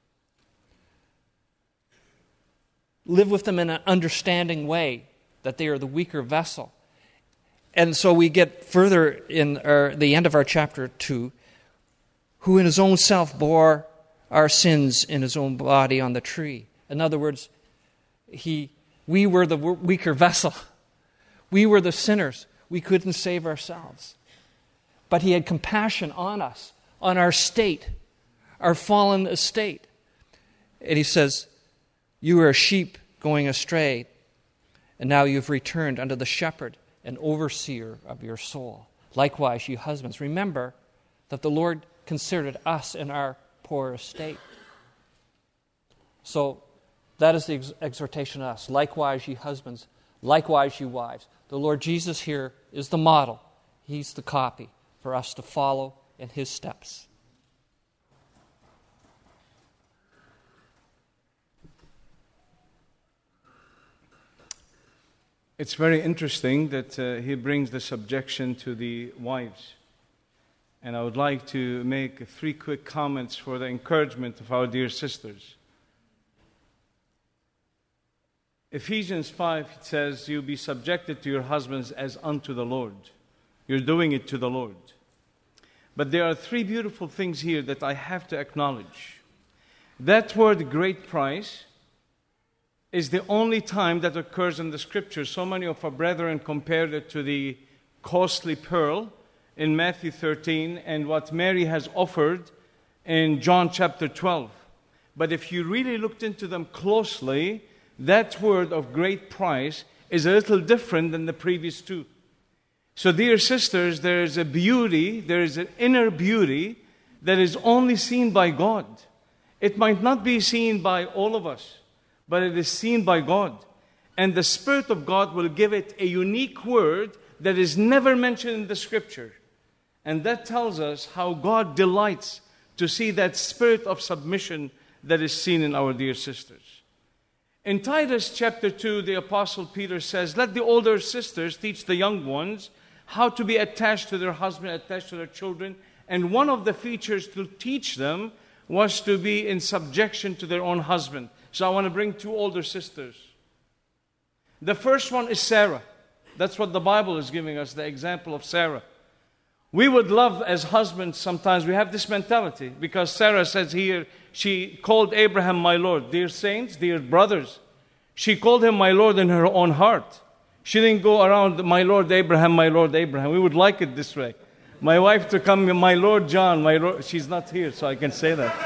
H: Live with them in an understanding way, that they are the weaker vessel. And so we get further in our, the end of our chapter two, who in his own self bore our sins in his own body on the tree. In other words, he, we were the weaker vessel. We were the sinners. We couldn't save ourselves. But he had compassion on us, on our state, our fallen estate. And he says, you were a sheep going astray, and now you've returned unto the shepherd and overseer of your soul. Likewise, you husbands, remember that the Lord considered us in our poor estate. So that is the ex- exhortation to us. Likewise, ye husbands, likewise, ye wives. The Lord Jesus here is the model. He's the copy for us to follow in His steps.
G: It's very interesting that uh, he brings the subjection to the wives. And I would like to make three quick comments for the encouragement of our dear sisters. Ephesians five says, you be subjected to your husbands as unto the Lord. You're doing it to the Lord. But there are three beautiful things here that I have to acknowledge. That word great price is the only time that occurs in the Scripture. So many of our brethren compared it to the costly pearl in Matthew thirteen and what Mary has offered in John chapter twelve. But if you really looked into them closely, that word of great price is a little different than the previous two. So dear sisters, there is a beauty, there is an inner beauty that is only seen by God. It might not be seen by all of us, but it is seen by God. And the Spirit of God will give it a unique word that is never mentioned in the Scripture. And that tells us how God delights to see that spirit of submission that is seen in our dear sisters. In Titus chapter two, the Apostle Peter says, let the older sisters teach the young ones how to be attached to their husband, attached to their children. And one of the features to teach them was to be in subjection to their own husband. So I want to bring two older sisters. The first one is Sarah. That's what the Bible is giving us, the example of Sarah. We would love as husbands sometimes, we have this mentality, because Sarah says here, she called Abraham my Lord. Dear saints, dear brothers, she called him my Lord in her own heart. She didn't go around, my Lord Abraham, my Lord Abraham. We would like it this way. My wife to come, my Lord John, my Lord. She's not here, so I can say that.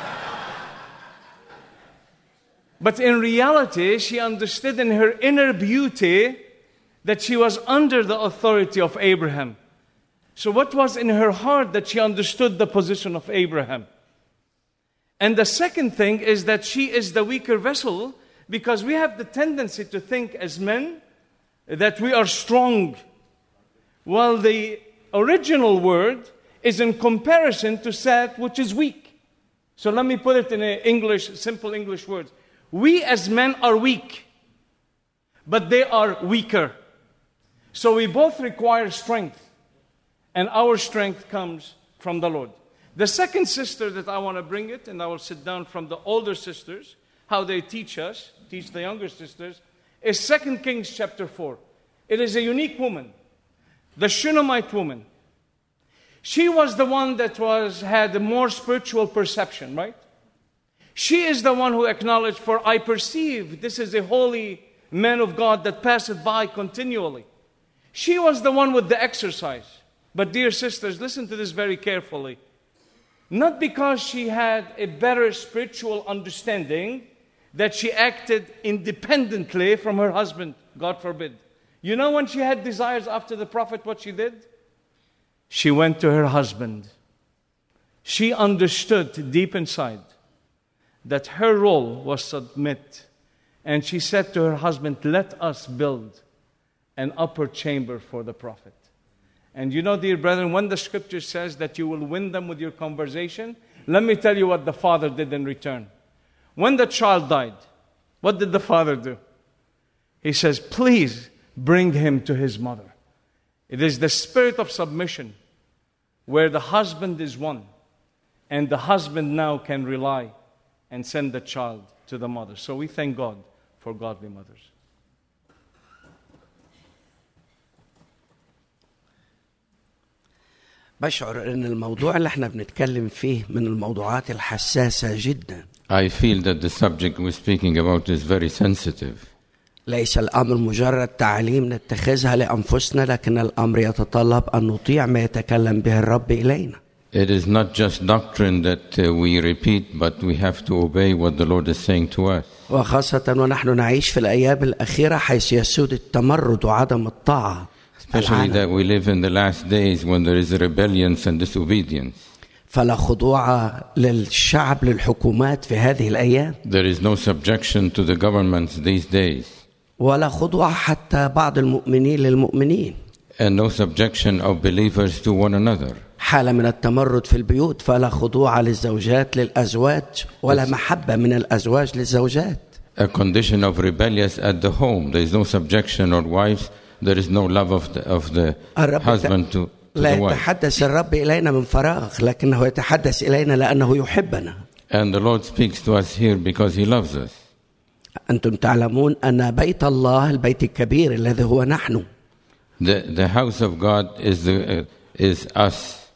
G: But in reality, she understood in her inner beauty that she was under the authority of Abraham. So what was in her heart that she understood the position of Abraham? And the second thing is that she is the weaker vessel, because we have the tendency to think as men that we are strong, while the original word is in comparison to that which is weak. So let me put it in a English, simple English words. We as men are weak, but they are weaker. So we both require strength. And our strength comes from the Lord. The second sister that I want to bring it, and I will sit down from the older sisters, how they teach us, teach the younger sisters, is Second Kings chapter four. It is a unique woman, the Shunammite woman. She was the one that was had a more spiritual perception, right? She is the one who acknowledged, for I perceive this is a holy man of God that passeth by continually. She was the one with the exercise. But dear sisters, listen to this very carefully. Not because she had a better spiritual understanding that she acted independently from her husband, God forbid. You know when she had desires after the prophet, what she did? She went to her husband. She understood deep inside that her role was submit. And she said to her husband, let us build an upper chamber for the prophet. And you know, dear brethren, when the scripture says that you will win them with your conversation, let me tell you what the father did in return. When the child died, what did the father do? He says, please bring him to his mother. It is the spirit of submission where the husband is one, and the husband now can rely and send the child to the mother. So we thank God for godly mothers.
Q: بشعر ان الموضوع اللي احنا بنتكلم فيه من الموضوعات الحساسة جدا.
I: I feel that the subject we're speaking about is very sensitive.
Q: ليس الأمر مجرد تعليم نتخذها لأنفسنا، لكن الأمر يتطلب أن نطيع ما يتكلم به الرب إلينا.
I: It is not just doctrine that uh, we repeat, but we have to obey what the Lord is saying to us.
Q: وخاصة ونحن نعيش في الأيام الأخيرة حيث يسود التمرد وعدم الطاعة.
I: Especially that we live in the last days when there is rebellion and disobedience.
Q: فلا خضوع للشعب للحكومات في هذه الأيام.
I: There is no subjection to the governments these days.
Q: ولا خضوع حتى بعض المؤمنين للمؤمنين.
I: And no subjection of believers to one another.
Q: حالة من التمرد في البيوت، فلا خضوع للزوجات للأزواج ولا محبة من الأزواج للزوجات.
I: A condition of rebellious at the home. There is no subjection or wives. There is no love of the, of the husband to, to
Q: لا
I: the wife.
Q: يتحدث الرب إلينا من فراغ، لكنه يتحدث إلينا لأنه يحبنا.
I: And the Lord speaks to us here because He loves us.
Q: أنتم تعلمون أن بيت الله البيت الكبير الذي هو نحن.
I: The, the house of God is, the, uh, is us.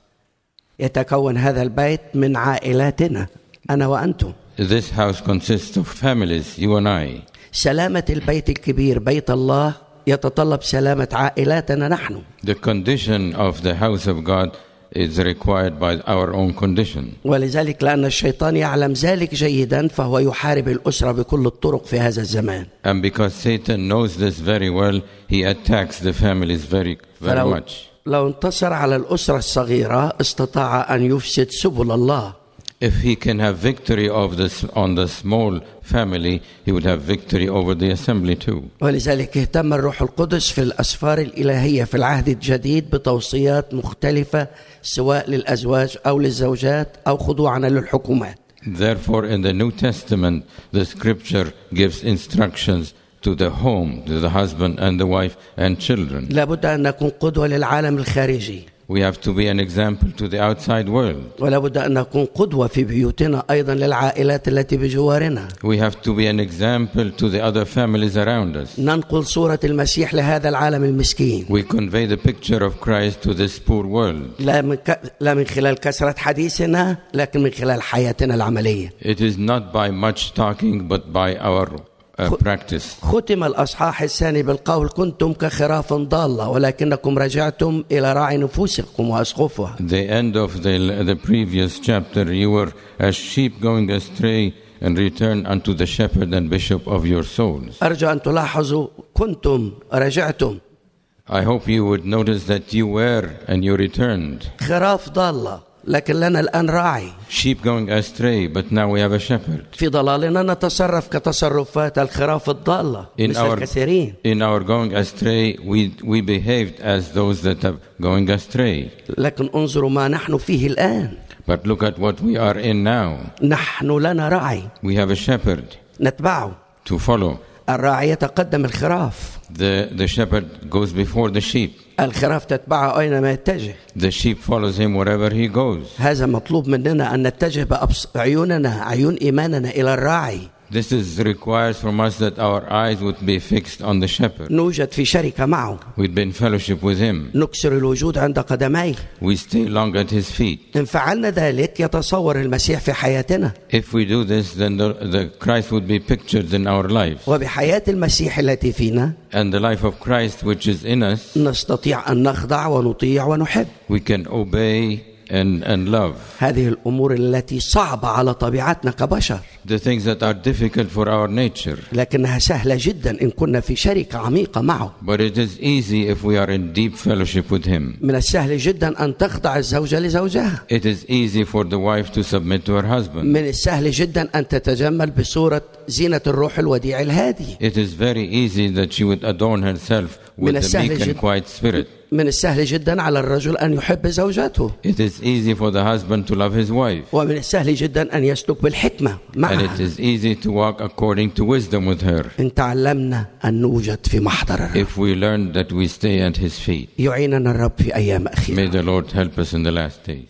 Q: يتكون هذا البيت من عائلاتنا أنا وأنتم.
I: This house consists of families, you and I.
Q: سلامة البيت الكبير بيت الله يتطلب سلامة عائلاتنا نحن.
I: The condition of the house of God is required by our own condition.
Q: ولذلك لأن الشيطان يعلم ذلك جيدا فهو يحارب الأسرة بكل الطرق في هذا الزمان.
I: And because Satan knows this very well, he attacks the families very, very much.
Q: لو انتصر على الأسرة الصغيرة استطاع أن يفسد سبل الله.
I: If he can have victory of this, on the small family, he would have victory over the assembly too.
Q: ولذلك اهتم الروح القدس في الأسفار الإلهية في العهد الجديد بتوصيات مختلفة سواء للأزواج أو للزوجات أو خضوعنا للحكومات.
I: Therefore, in the New Testament, the Scripture gives instructions to the home, to the husband and the wife and children.
Q: لابد أن نكون قدوة للعالم الخارجي.
I: We have to be an example to the outside world.
Q: ولابد أن نكون قدوة في بيوتنا أيضا للعائلات التي بجوارنا.
I: We have to be an example to the other families around us.
Q: ننقل صورة المسيح لهذا العالم المسكين.
I: We convey the picture of Christ to this poor world.
Q: لا من ك... لا من خلال كثرة حديثنا لكن من خلال حياتنا العملية.
I: It is not by much talking but by our Uh, practice.
Q: ختم الأصحاح الثاني بالقول كنتم كخراف ضالة ولكنكم رجعتم إلى راعي نفوسكم وأسقفها.
I: The end of the, the previous chapter, you were as sheep going astray and return unto the shepherd and bishop of your souls.
Q: أرجو أن تلاحظوا كنتم رجعتم.
I: I hope you would notice that you were and you returned.
Q: خراف ضالة لكن لنا الآن راعي.
I: Sheep going astray, but now we have a shepherd.
Q: في ضلالنا نتصرف كتصرفات الخراف الضالة مثل الكثيرين.
I: In our going astray, we we behaved as those that are going astray.
Q: لكن انظروا ما نحن فيه الآن.
I: But look at what we are in now.
Q: نحن لنا راعي.
I: We have a shepherd.
Q: نتبعه.
I: To follow.
Q: الراعي يتقدم الخراف.
I: The the shepherd goes before the sheep.
Q: الخراف تتبعه أينما يتجه.
I: The sheep follows him wherever he goes.
Q: هذا مطلوب مننا أن نتجه بعيوننا عيون إيماننا إلى الراعي.
I: This is requires from us that our eyes would be fixed on the shepherd.
Q: نوجد في شركة معه.
I: We'd be in fellowship with him.
Q: نكسر الوجود عند قدميه.
I: We stay long at his feet.
Q: إن فعلنا ذلك يتصور المسيح في حياتنا.
I: If we do this, then the, the Christ would be pictured in our life.
Q: وبحياة المسيح التي فينا.
I: And the life of Christ which is in us.
Q: نستطيع أن نخضع ونطيع ونحب.
I: We can obey and and love.
Q: هذه الأمور التي صعبة على طبيعتنا كبشر.
I: The things that are difficult for our nature.
Q: لكنها سهلة جدا إن كنا في شركة عميقة معه.
I: But it is easy if we are in deep fellowship with him.
Q: من السهل جدا أن تخضع الزوجة لزوجها.
I: It is easy for the wife to submit to her husband.
Q: من السهل جدا أن تتجمل بصورة زينة الروح الوديع الهادي.
I: It is very easy that she would adorn herself with the meek and quiet spirit.
Q: من السهل جدا على الرجل أن يحب زوجته.
I: It is easy for the husband to love his wife.
Q: ومن السهل جدا أن يسلك بالحكمة معها.
I: And it is easy to walk according to wisdom with her.
Q: إن تعلمنا أن نوجد في محضر الرب.
I: If we learn that we stay at his feet.
Q: يعيننا الرب في أيام أخيرة.
I: May the Lord help us in the last days.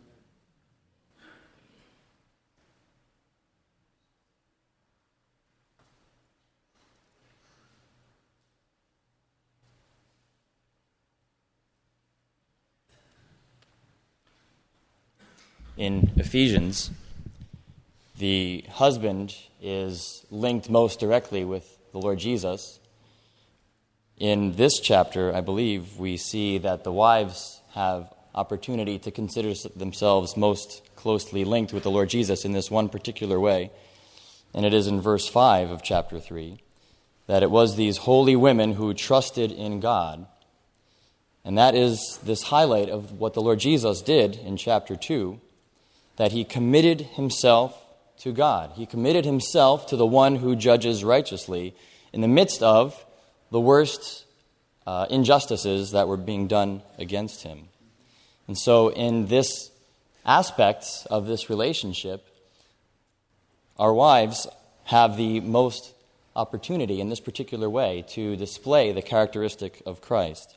A: In Ephesians, the husband is linked most directly with the Lord Jesus. In this chapter, I believe, we see that the wives have opportunity to consider themselves most closely linked with the Lord Jesus in this one particular way. And it is in verse five of chapter three that it was these holy women who trusted in God. And that is this highlight of what the Lord Jesus did in chapter two. that he committed himself to God. He committed himself to the one who judges righteously in the midst of the worst uh, injustices that were being done against him. And so in this aspect of this relationship, our wives have the most opportunity in this particular way to display the characteristic of Christ.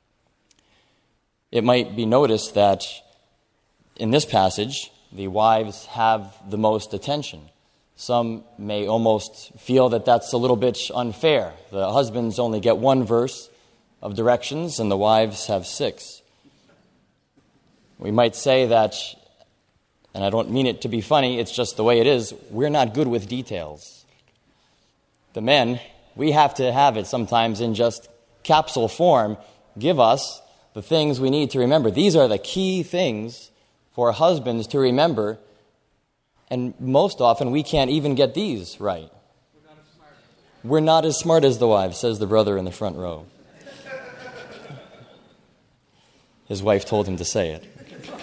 A: It might be noticed that in this passage, the wives have the most attention. Some may almost feel that that's a little bit unfair. The husbands only get one verse of directions and the wives have six. We might say that, and I don't mean it to be funny, it's just the way it is, we're not good with details. The men, we have to have it sometimes in just capsule form. Give us the things we need to remember. These are the key things for husbands to remember, and most often we can't even get these right. We're not as smart as the wives, says the brother in the front row. His wife told him to say it.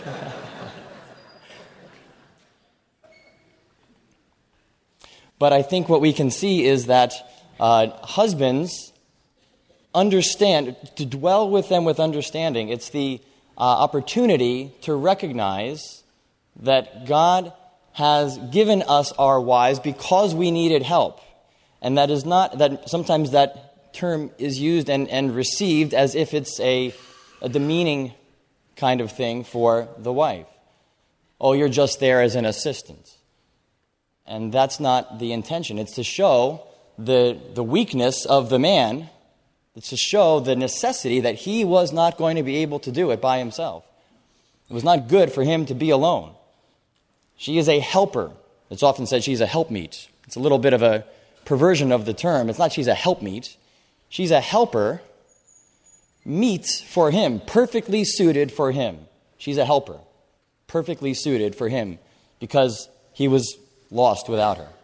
A: But I think what we can see is that uh, husbands understand, to dwell with them with understanding. It's the uh, opportunity to recognize that God has given us our wives because we needed help. And that is not, that sometimes that term is used and, and received as if it's a, a demeaning kind of thing for the wife. Oh, you're just there as an assistant. And that's not the intention. It's to show the, the weakness of the man. It's to show the necessity that he was not going to be able to do it by himself. It was not good for him to be alone. She is a helper. It's often said she's a helpmeet. It's a little bit of a perversion of the term. It's not she's a helpmeet. She's a helper, meet for him, perfectly suited for him. She's a helper, perfectly suited for him, because he was lost without her.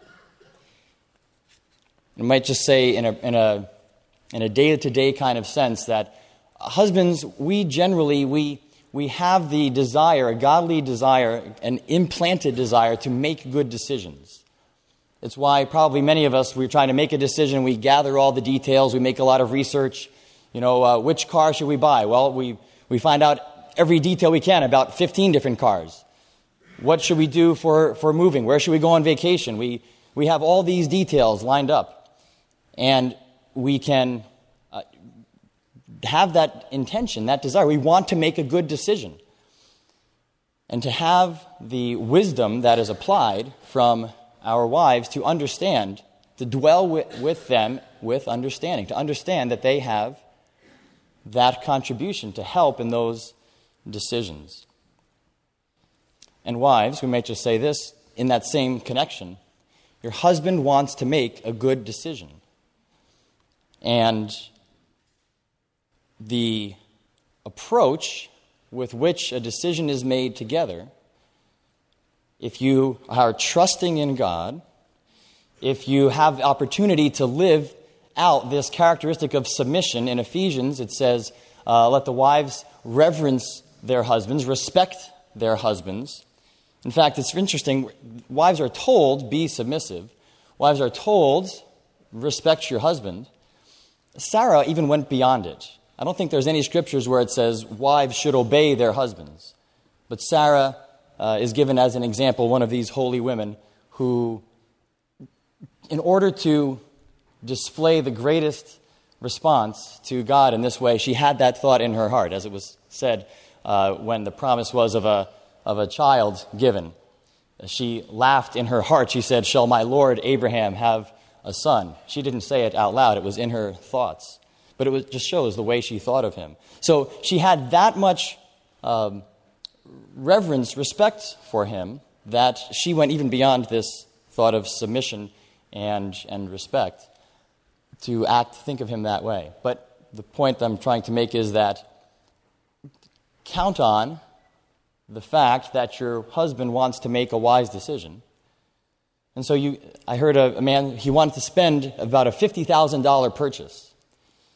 A: I might just say in a in a in a day-to-day kind of sense that husbands, we generally we we have the desire, a godly desire, an implanted desire to make good decisions. It's why probably many of us, we're trying to make a decision, we gather all the details, we make a lot of research. You know, uh, which car should we buy? Well, we we find out every detail we can about fifteen different cars. What should we do for, for moving? Where should we go on vacation? We we have all these details lined up. And we can uh, have that intention, that desire. We want to make a good decision. And to have the wisdom that is applied from our wives to understand, to dwell with, with them with understanding, to understand that they have that contribution to help in those decisions. And wives, we might just say this in that same connection. Your husband wants to make a good decision. And the approach with which a decision is made together, if you are trusting in God, if you have the opportunity to live out this characteristic of submission, in Ephesians it says, uh, let the wives reverence their husbands, respect their husbands. In fact, it's interesting, wives are told, be submissive. Wives are told, respect your husband. Sarah even went beyond it. I don't think there's any scriptures where it says wives should obey their husbands. But Sarah uh, is given as an example, one of these holy women who, in order to display the greatest response to God in this way, she had that thought in her heart, as it was said uh, when the promise was of a of a child given. She laughed in her heart. She said, shall my Lord Abraham have a son? She didn't say it out loud. It was in her thoughts. But it was, just shows the way she thought of him. So she had that much um, reverence, respect for him, that she went even beyond this thought of submission and, and respect to act, think of him that way. But the point I'm trying to make is that count on the fact that your husband wants to make a wise decision. And so you, I heard a, a man, he wanted to spend about a fifty thousand dollars purchase.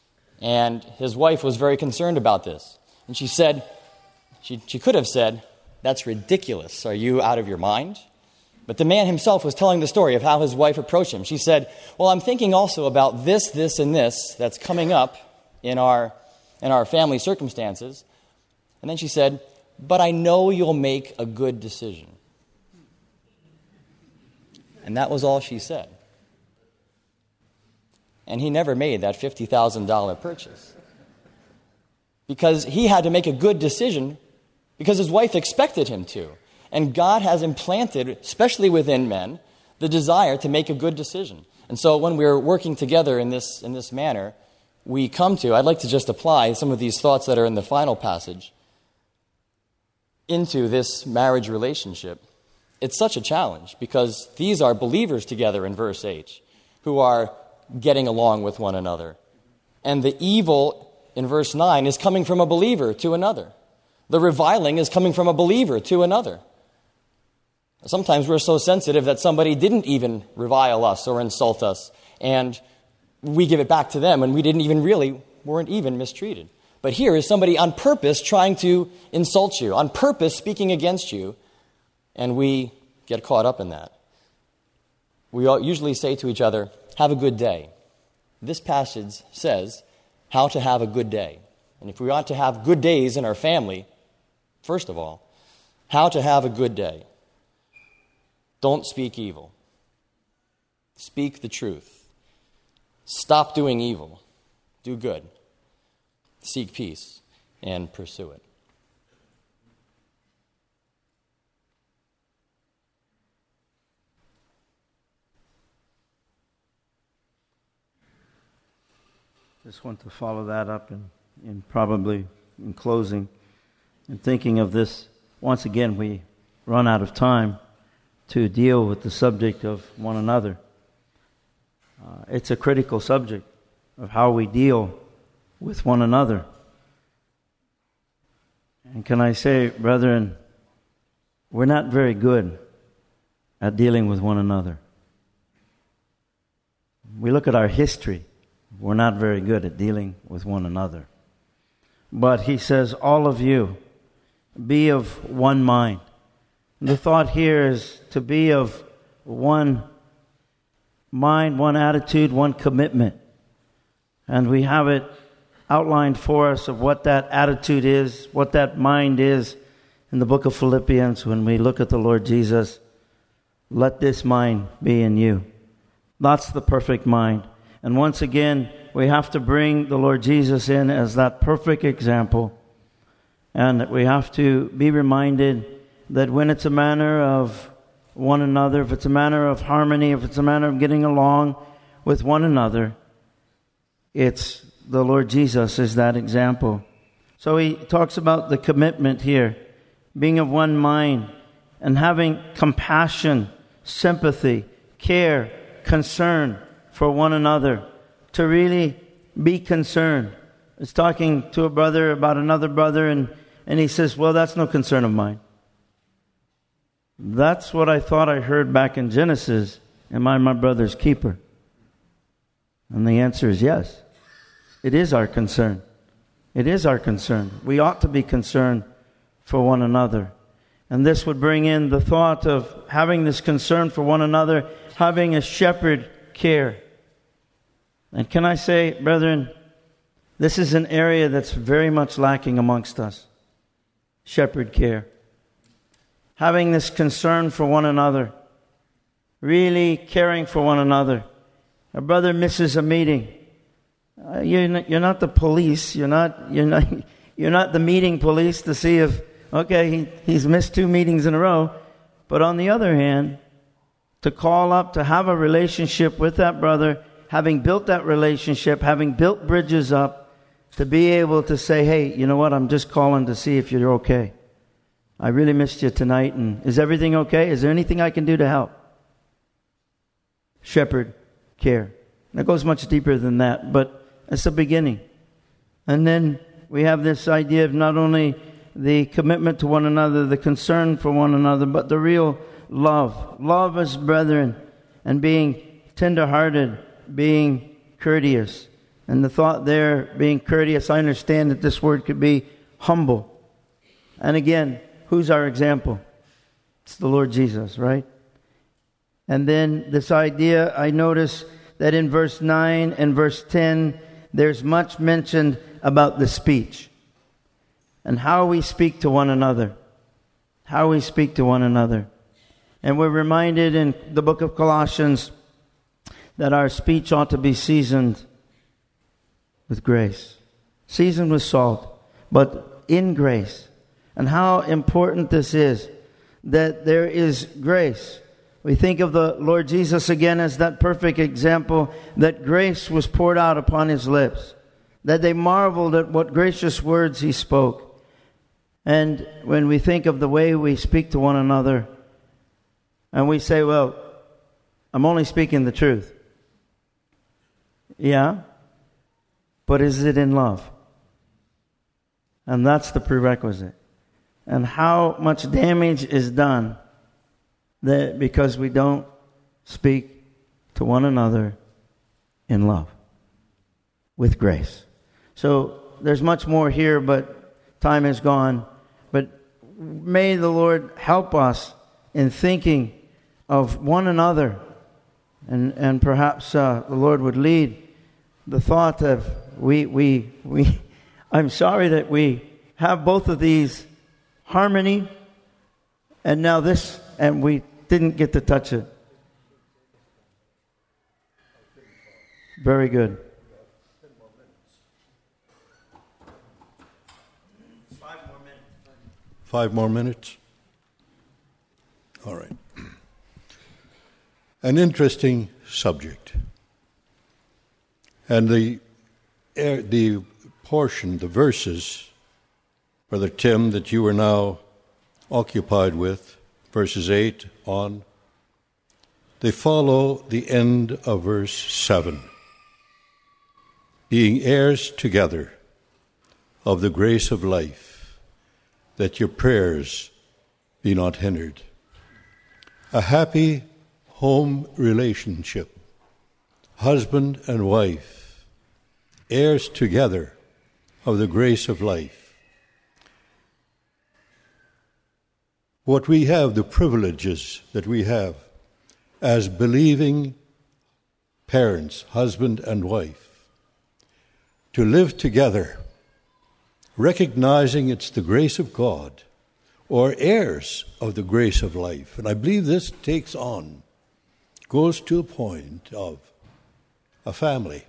A: And his wife was very concerned about this. And she said, she, she could have said, That's ridiculous. Are you out of your mind? But the man himself was telling the story of how his wife approached him. She said, well, I'm thinking also about this, this, and this that's coming up in our, in our family circumstances. And then she said, but I know you'll make a good decision. And that was all she said. And he never made that fifty thousand dollars purchase. Because he had to make a good decision because his wife expected him to. And God has implanted, especially within men, the desire to make a good decision. And so when we're working together in this, in this manner, we come to, I'd like to just apply some of these thoughts that are in the final passage into this marriage relationship. It's such a challenge because these are believers together in verse eight who are getting along with one another. And the evil in verse nine is coming from a believer to another. The reviling is coming from a believer to another. Sometimes we're so sensitive that somebody didn't even revile us or insult us, and we give it back to them, and we didn't even really, weren't even mistreated. But here is somebody on purpose trying to insult you, on purpose speaking against you, and we get caught up in that. We all usually say to each other, have a good day. This passage says how to have a good day. And if we want to have good days in our family, first of all, how to have a good day. Don't speak evil. Speak the truth. Stop doing evil. Do good. Seek peace and pursue it.
B: Just want to follow that up and, and probably in closing and thinking of this. Once again, we run out of time to deal with the subject of one another. Uh, it's a critical subject of how we deal with one another. And can I say, brethren, we're not very good at dealing with one another. We look at our history. We're not very good at dealing with one another. But he says, all of you, be of one mind. The thought here is to be of one mind, one attitude, one commitment. And we have it outlined for us of what that attitude is, what that mind is in the book of Philippians when we look at the Lord Jesus. Let this mind be in you. That's the perfect mind. And once again, we have to bring the Lord Jesus in as that perfect example. And we have to be reminded that when it's a matter of one another, if it's a matter of harmony, if it's a matter of getting along with one another, it's the Lord Jesus is that example. So he talks about the commitment here, being of one mind and having compassion, sympathy, care, concern for one another, to really be concerned. It's talking to a brother about another brother, and, and he says, well, that's no concern of mine. That's what I thought I heard back in Genesis. Am I my brother's keeper? And the answer is yes. It is our concern. It is our concern. We ought to be concerned for one another. And this would bring in the thought of having this concern for one another, having a shepherd care. And can I say, brethren, this is an area that's very much lacking amongst us. Shepherd care. Having this concern for one another. Really caring for one another. A brother misses a meeting. Uh, you're, not, you're not the police. You're not, you're not, you're not the meeting police to see if, okay, he, he's missed two meetings in a row. But on the other hand, to call up, to have a relationship with that brother, having built that relationship, having built bridges up, to be able to say, hey, you know what, I'm just calling to see if you're okay. I really missed you tonight, and is everything okay? Is there anything I can do to help? Shepherd care. That goes much deeper than that, but it's a beginning. And then we have this idea of not only the commitment to one another, the concern for one another, but the real love. Love as brethren, and being tender-hearted, being courteous. And the thought there, being courteous, I understand that this word could be humble. And again, who's our example? It's the Lord Jesus, right? And then this idea, I notice that in verse nine and verse ten, there's much mentioned about the speech and how we speak to one another. How we speak to one another. And we're reminded in the book of Colossians that our speech ought to be seasoned with grace. Seasoned with salt, but in grace. And how important this is, that there is grace. We think of the Lord Jesus again as that perfect example, that grace was poured out upon his lips, that they marveled at what gracious words he spoke. And when we think of the way we speak to one another, and we say, well, I'm only speaking the truth. Yeah, but is it in love? And that's the prerequisite. And how much damage is done that because we don't speak to one another in love, with grace. So there's much more here, but time is gone. But may the Lord help us in thinking of one another, and and perhaps uh, the Lord would lead the thought of we we we. I'm sorry that we have both of these, harmony, and now this, and we didn't get to touch it. Very good.
F: Five more minutes. Five more minutes? All right. An interesting subject. And the the portion, the verses, Brother Tim, that you are now occupied with, verses eight on, they follow the end of verse seven. Being heirs together of the grace of life, that your prayers be not hindered. A happy home relationship, husband and wife, heirs together of the grace of life. What we have, the privileges that we have as believing parents, husband and wife, to live together, recognizing it's the grace of God, or heirs of the grace of life. And I believe this takes on, goes to a point of a family.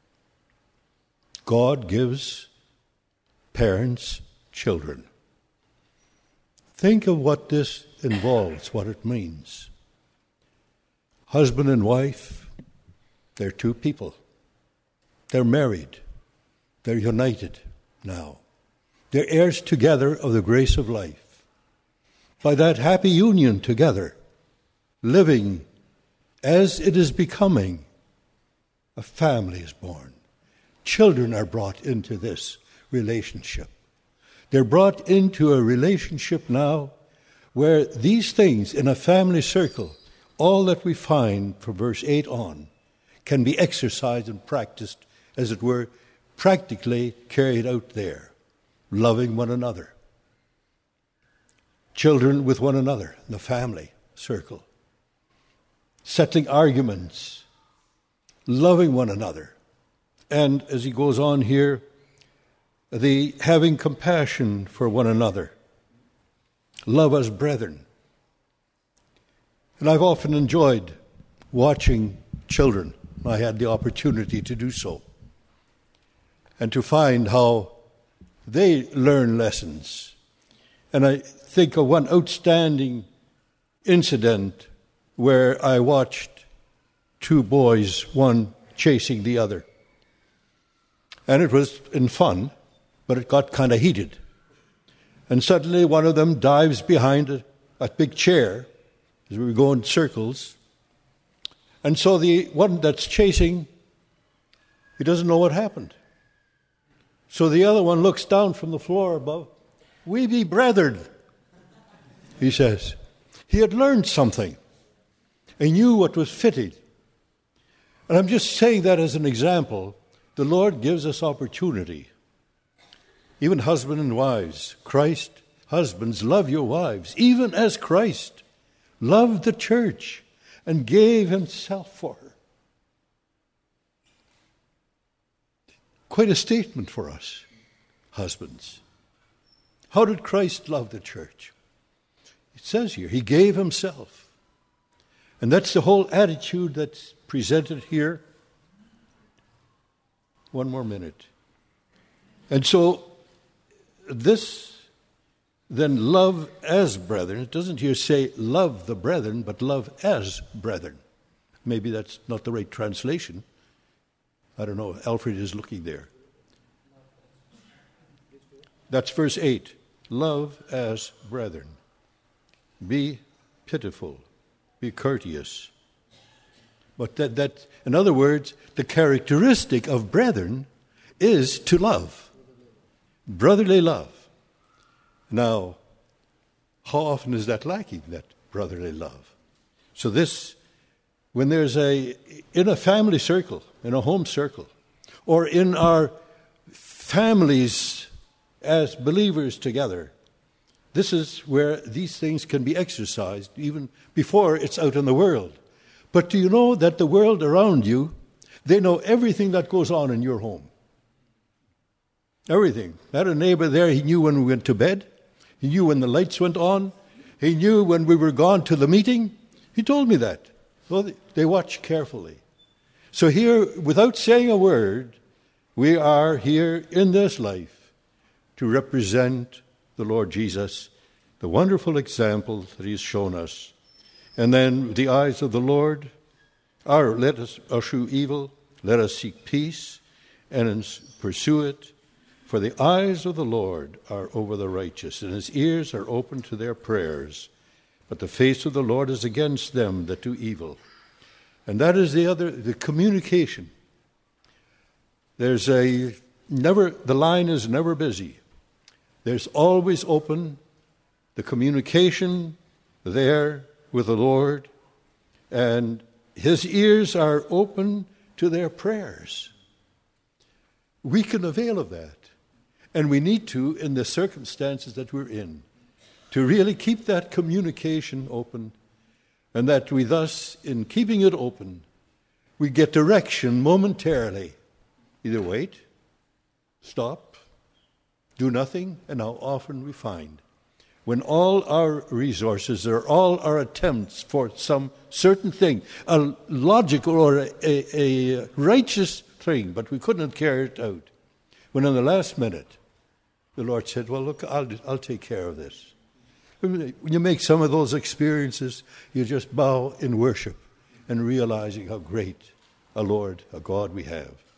F: God gives parents children. Think of what this involves, what it means. Husband and wife, they're two people. They're married. They're united now. They're heirs together of the grace of life. By that happy union together, living as it is becoming, a family is born. Children are brought into this relationship. They're brought into a relationship now where these things in a family circle, all that we find from verse eight on, can be exercised and practiced, as it were, practically carried out there. Loving one another. Children with one another in the family circle. Settling arguments. Loving one another. And as he goes on here, the having compassion for one another. Love as brethren. And I've often enjoyed watching children. I had the opportunity to do so. And to find how they learn lessons. And I think of one outstanding incident where I watched two boys, one chasing the other. And it was in fun, but it got kind of heated. And suddenly one of them dives behind a, a big chair as we go in circles. And so the one that's chasing, he doesn't know what happened. So the other one looks down from the floor above. We be brethren, he says. He had learned something. He knew what was fitting. And I'm just saying that as an example. The Lord gives us opportunity. Even husband and wives, Christ, Husbands, love your wives, even as Christ loved the church and gave himself for her. Quite a statement for us, husbands. How did Christ love the church? It says here, he gave himself. And that's the whole attitude that's presented here. One more minute. And so, this, then love as brethren. It doesn't here say love the brethren, but love as brethren. Maybe that's not the right translation. I don't know. Alfred is looking there. That's verse eight. Love as brethren. Be pitiful. Be courteous. But that, that, in other words, the characteristic of brethren is to love. Brotherly love. Now, how often is that lacking, that brotherly love? So this, when there's a, in a family circle, in a home circle, or in our families as believers together, this is where these things can be exercised even before it's out in the world. But do you know that the world around you, they know everything that goes on in your home? Everything. I had a neighbor there, he knew when we went to bed. He knew when the lights went on. He knew when we were gone to the meeting. He told me that. Well, they watch carefully. So here, without saying a word, we are here in this life to represent the Lord Jesus, the wonderful example that he's shown us. And then the eyes of the Lord are, let us eschew evil, let us seek peace, and pursue it. For the eyes of the Lord are over the righteous, and his ears are open to their prayers. But the face of the Lord is against them that do evil. And that is the other, the communication. There's a, never, the line is never busy. There's always open the communication there with the Lord, and his ears are open to their prayers. We can avail of that. And we need to, in the circumstances that we're in, to really keep that communication open, and that we thus, in keeping it open, we get direction momentarily. Either wait, stop, do nothing, and how often we find when all our resources or all our attempts for some certain thing, a logical or a, a, a righteous thing, but we couldn't carry it out, when in the last minute, the Lord said, well, look, I'll, I'll take care of this. When you make some of those experiences, you just bow in worship and realizing how great a Lord, a God we have.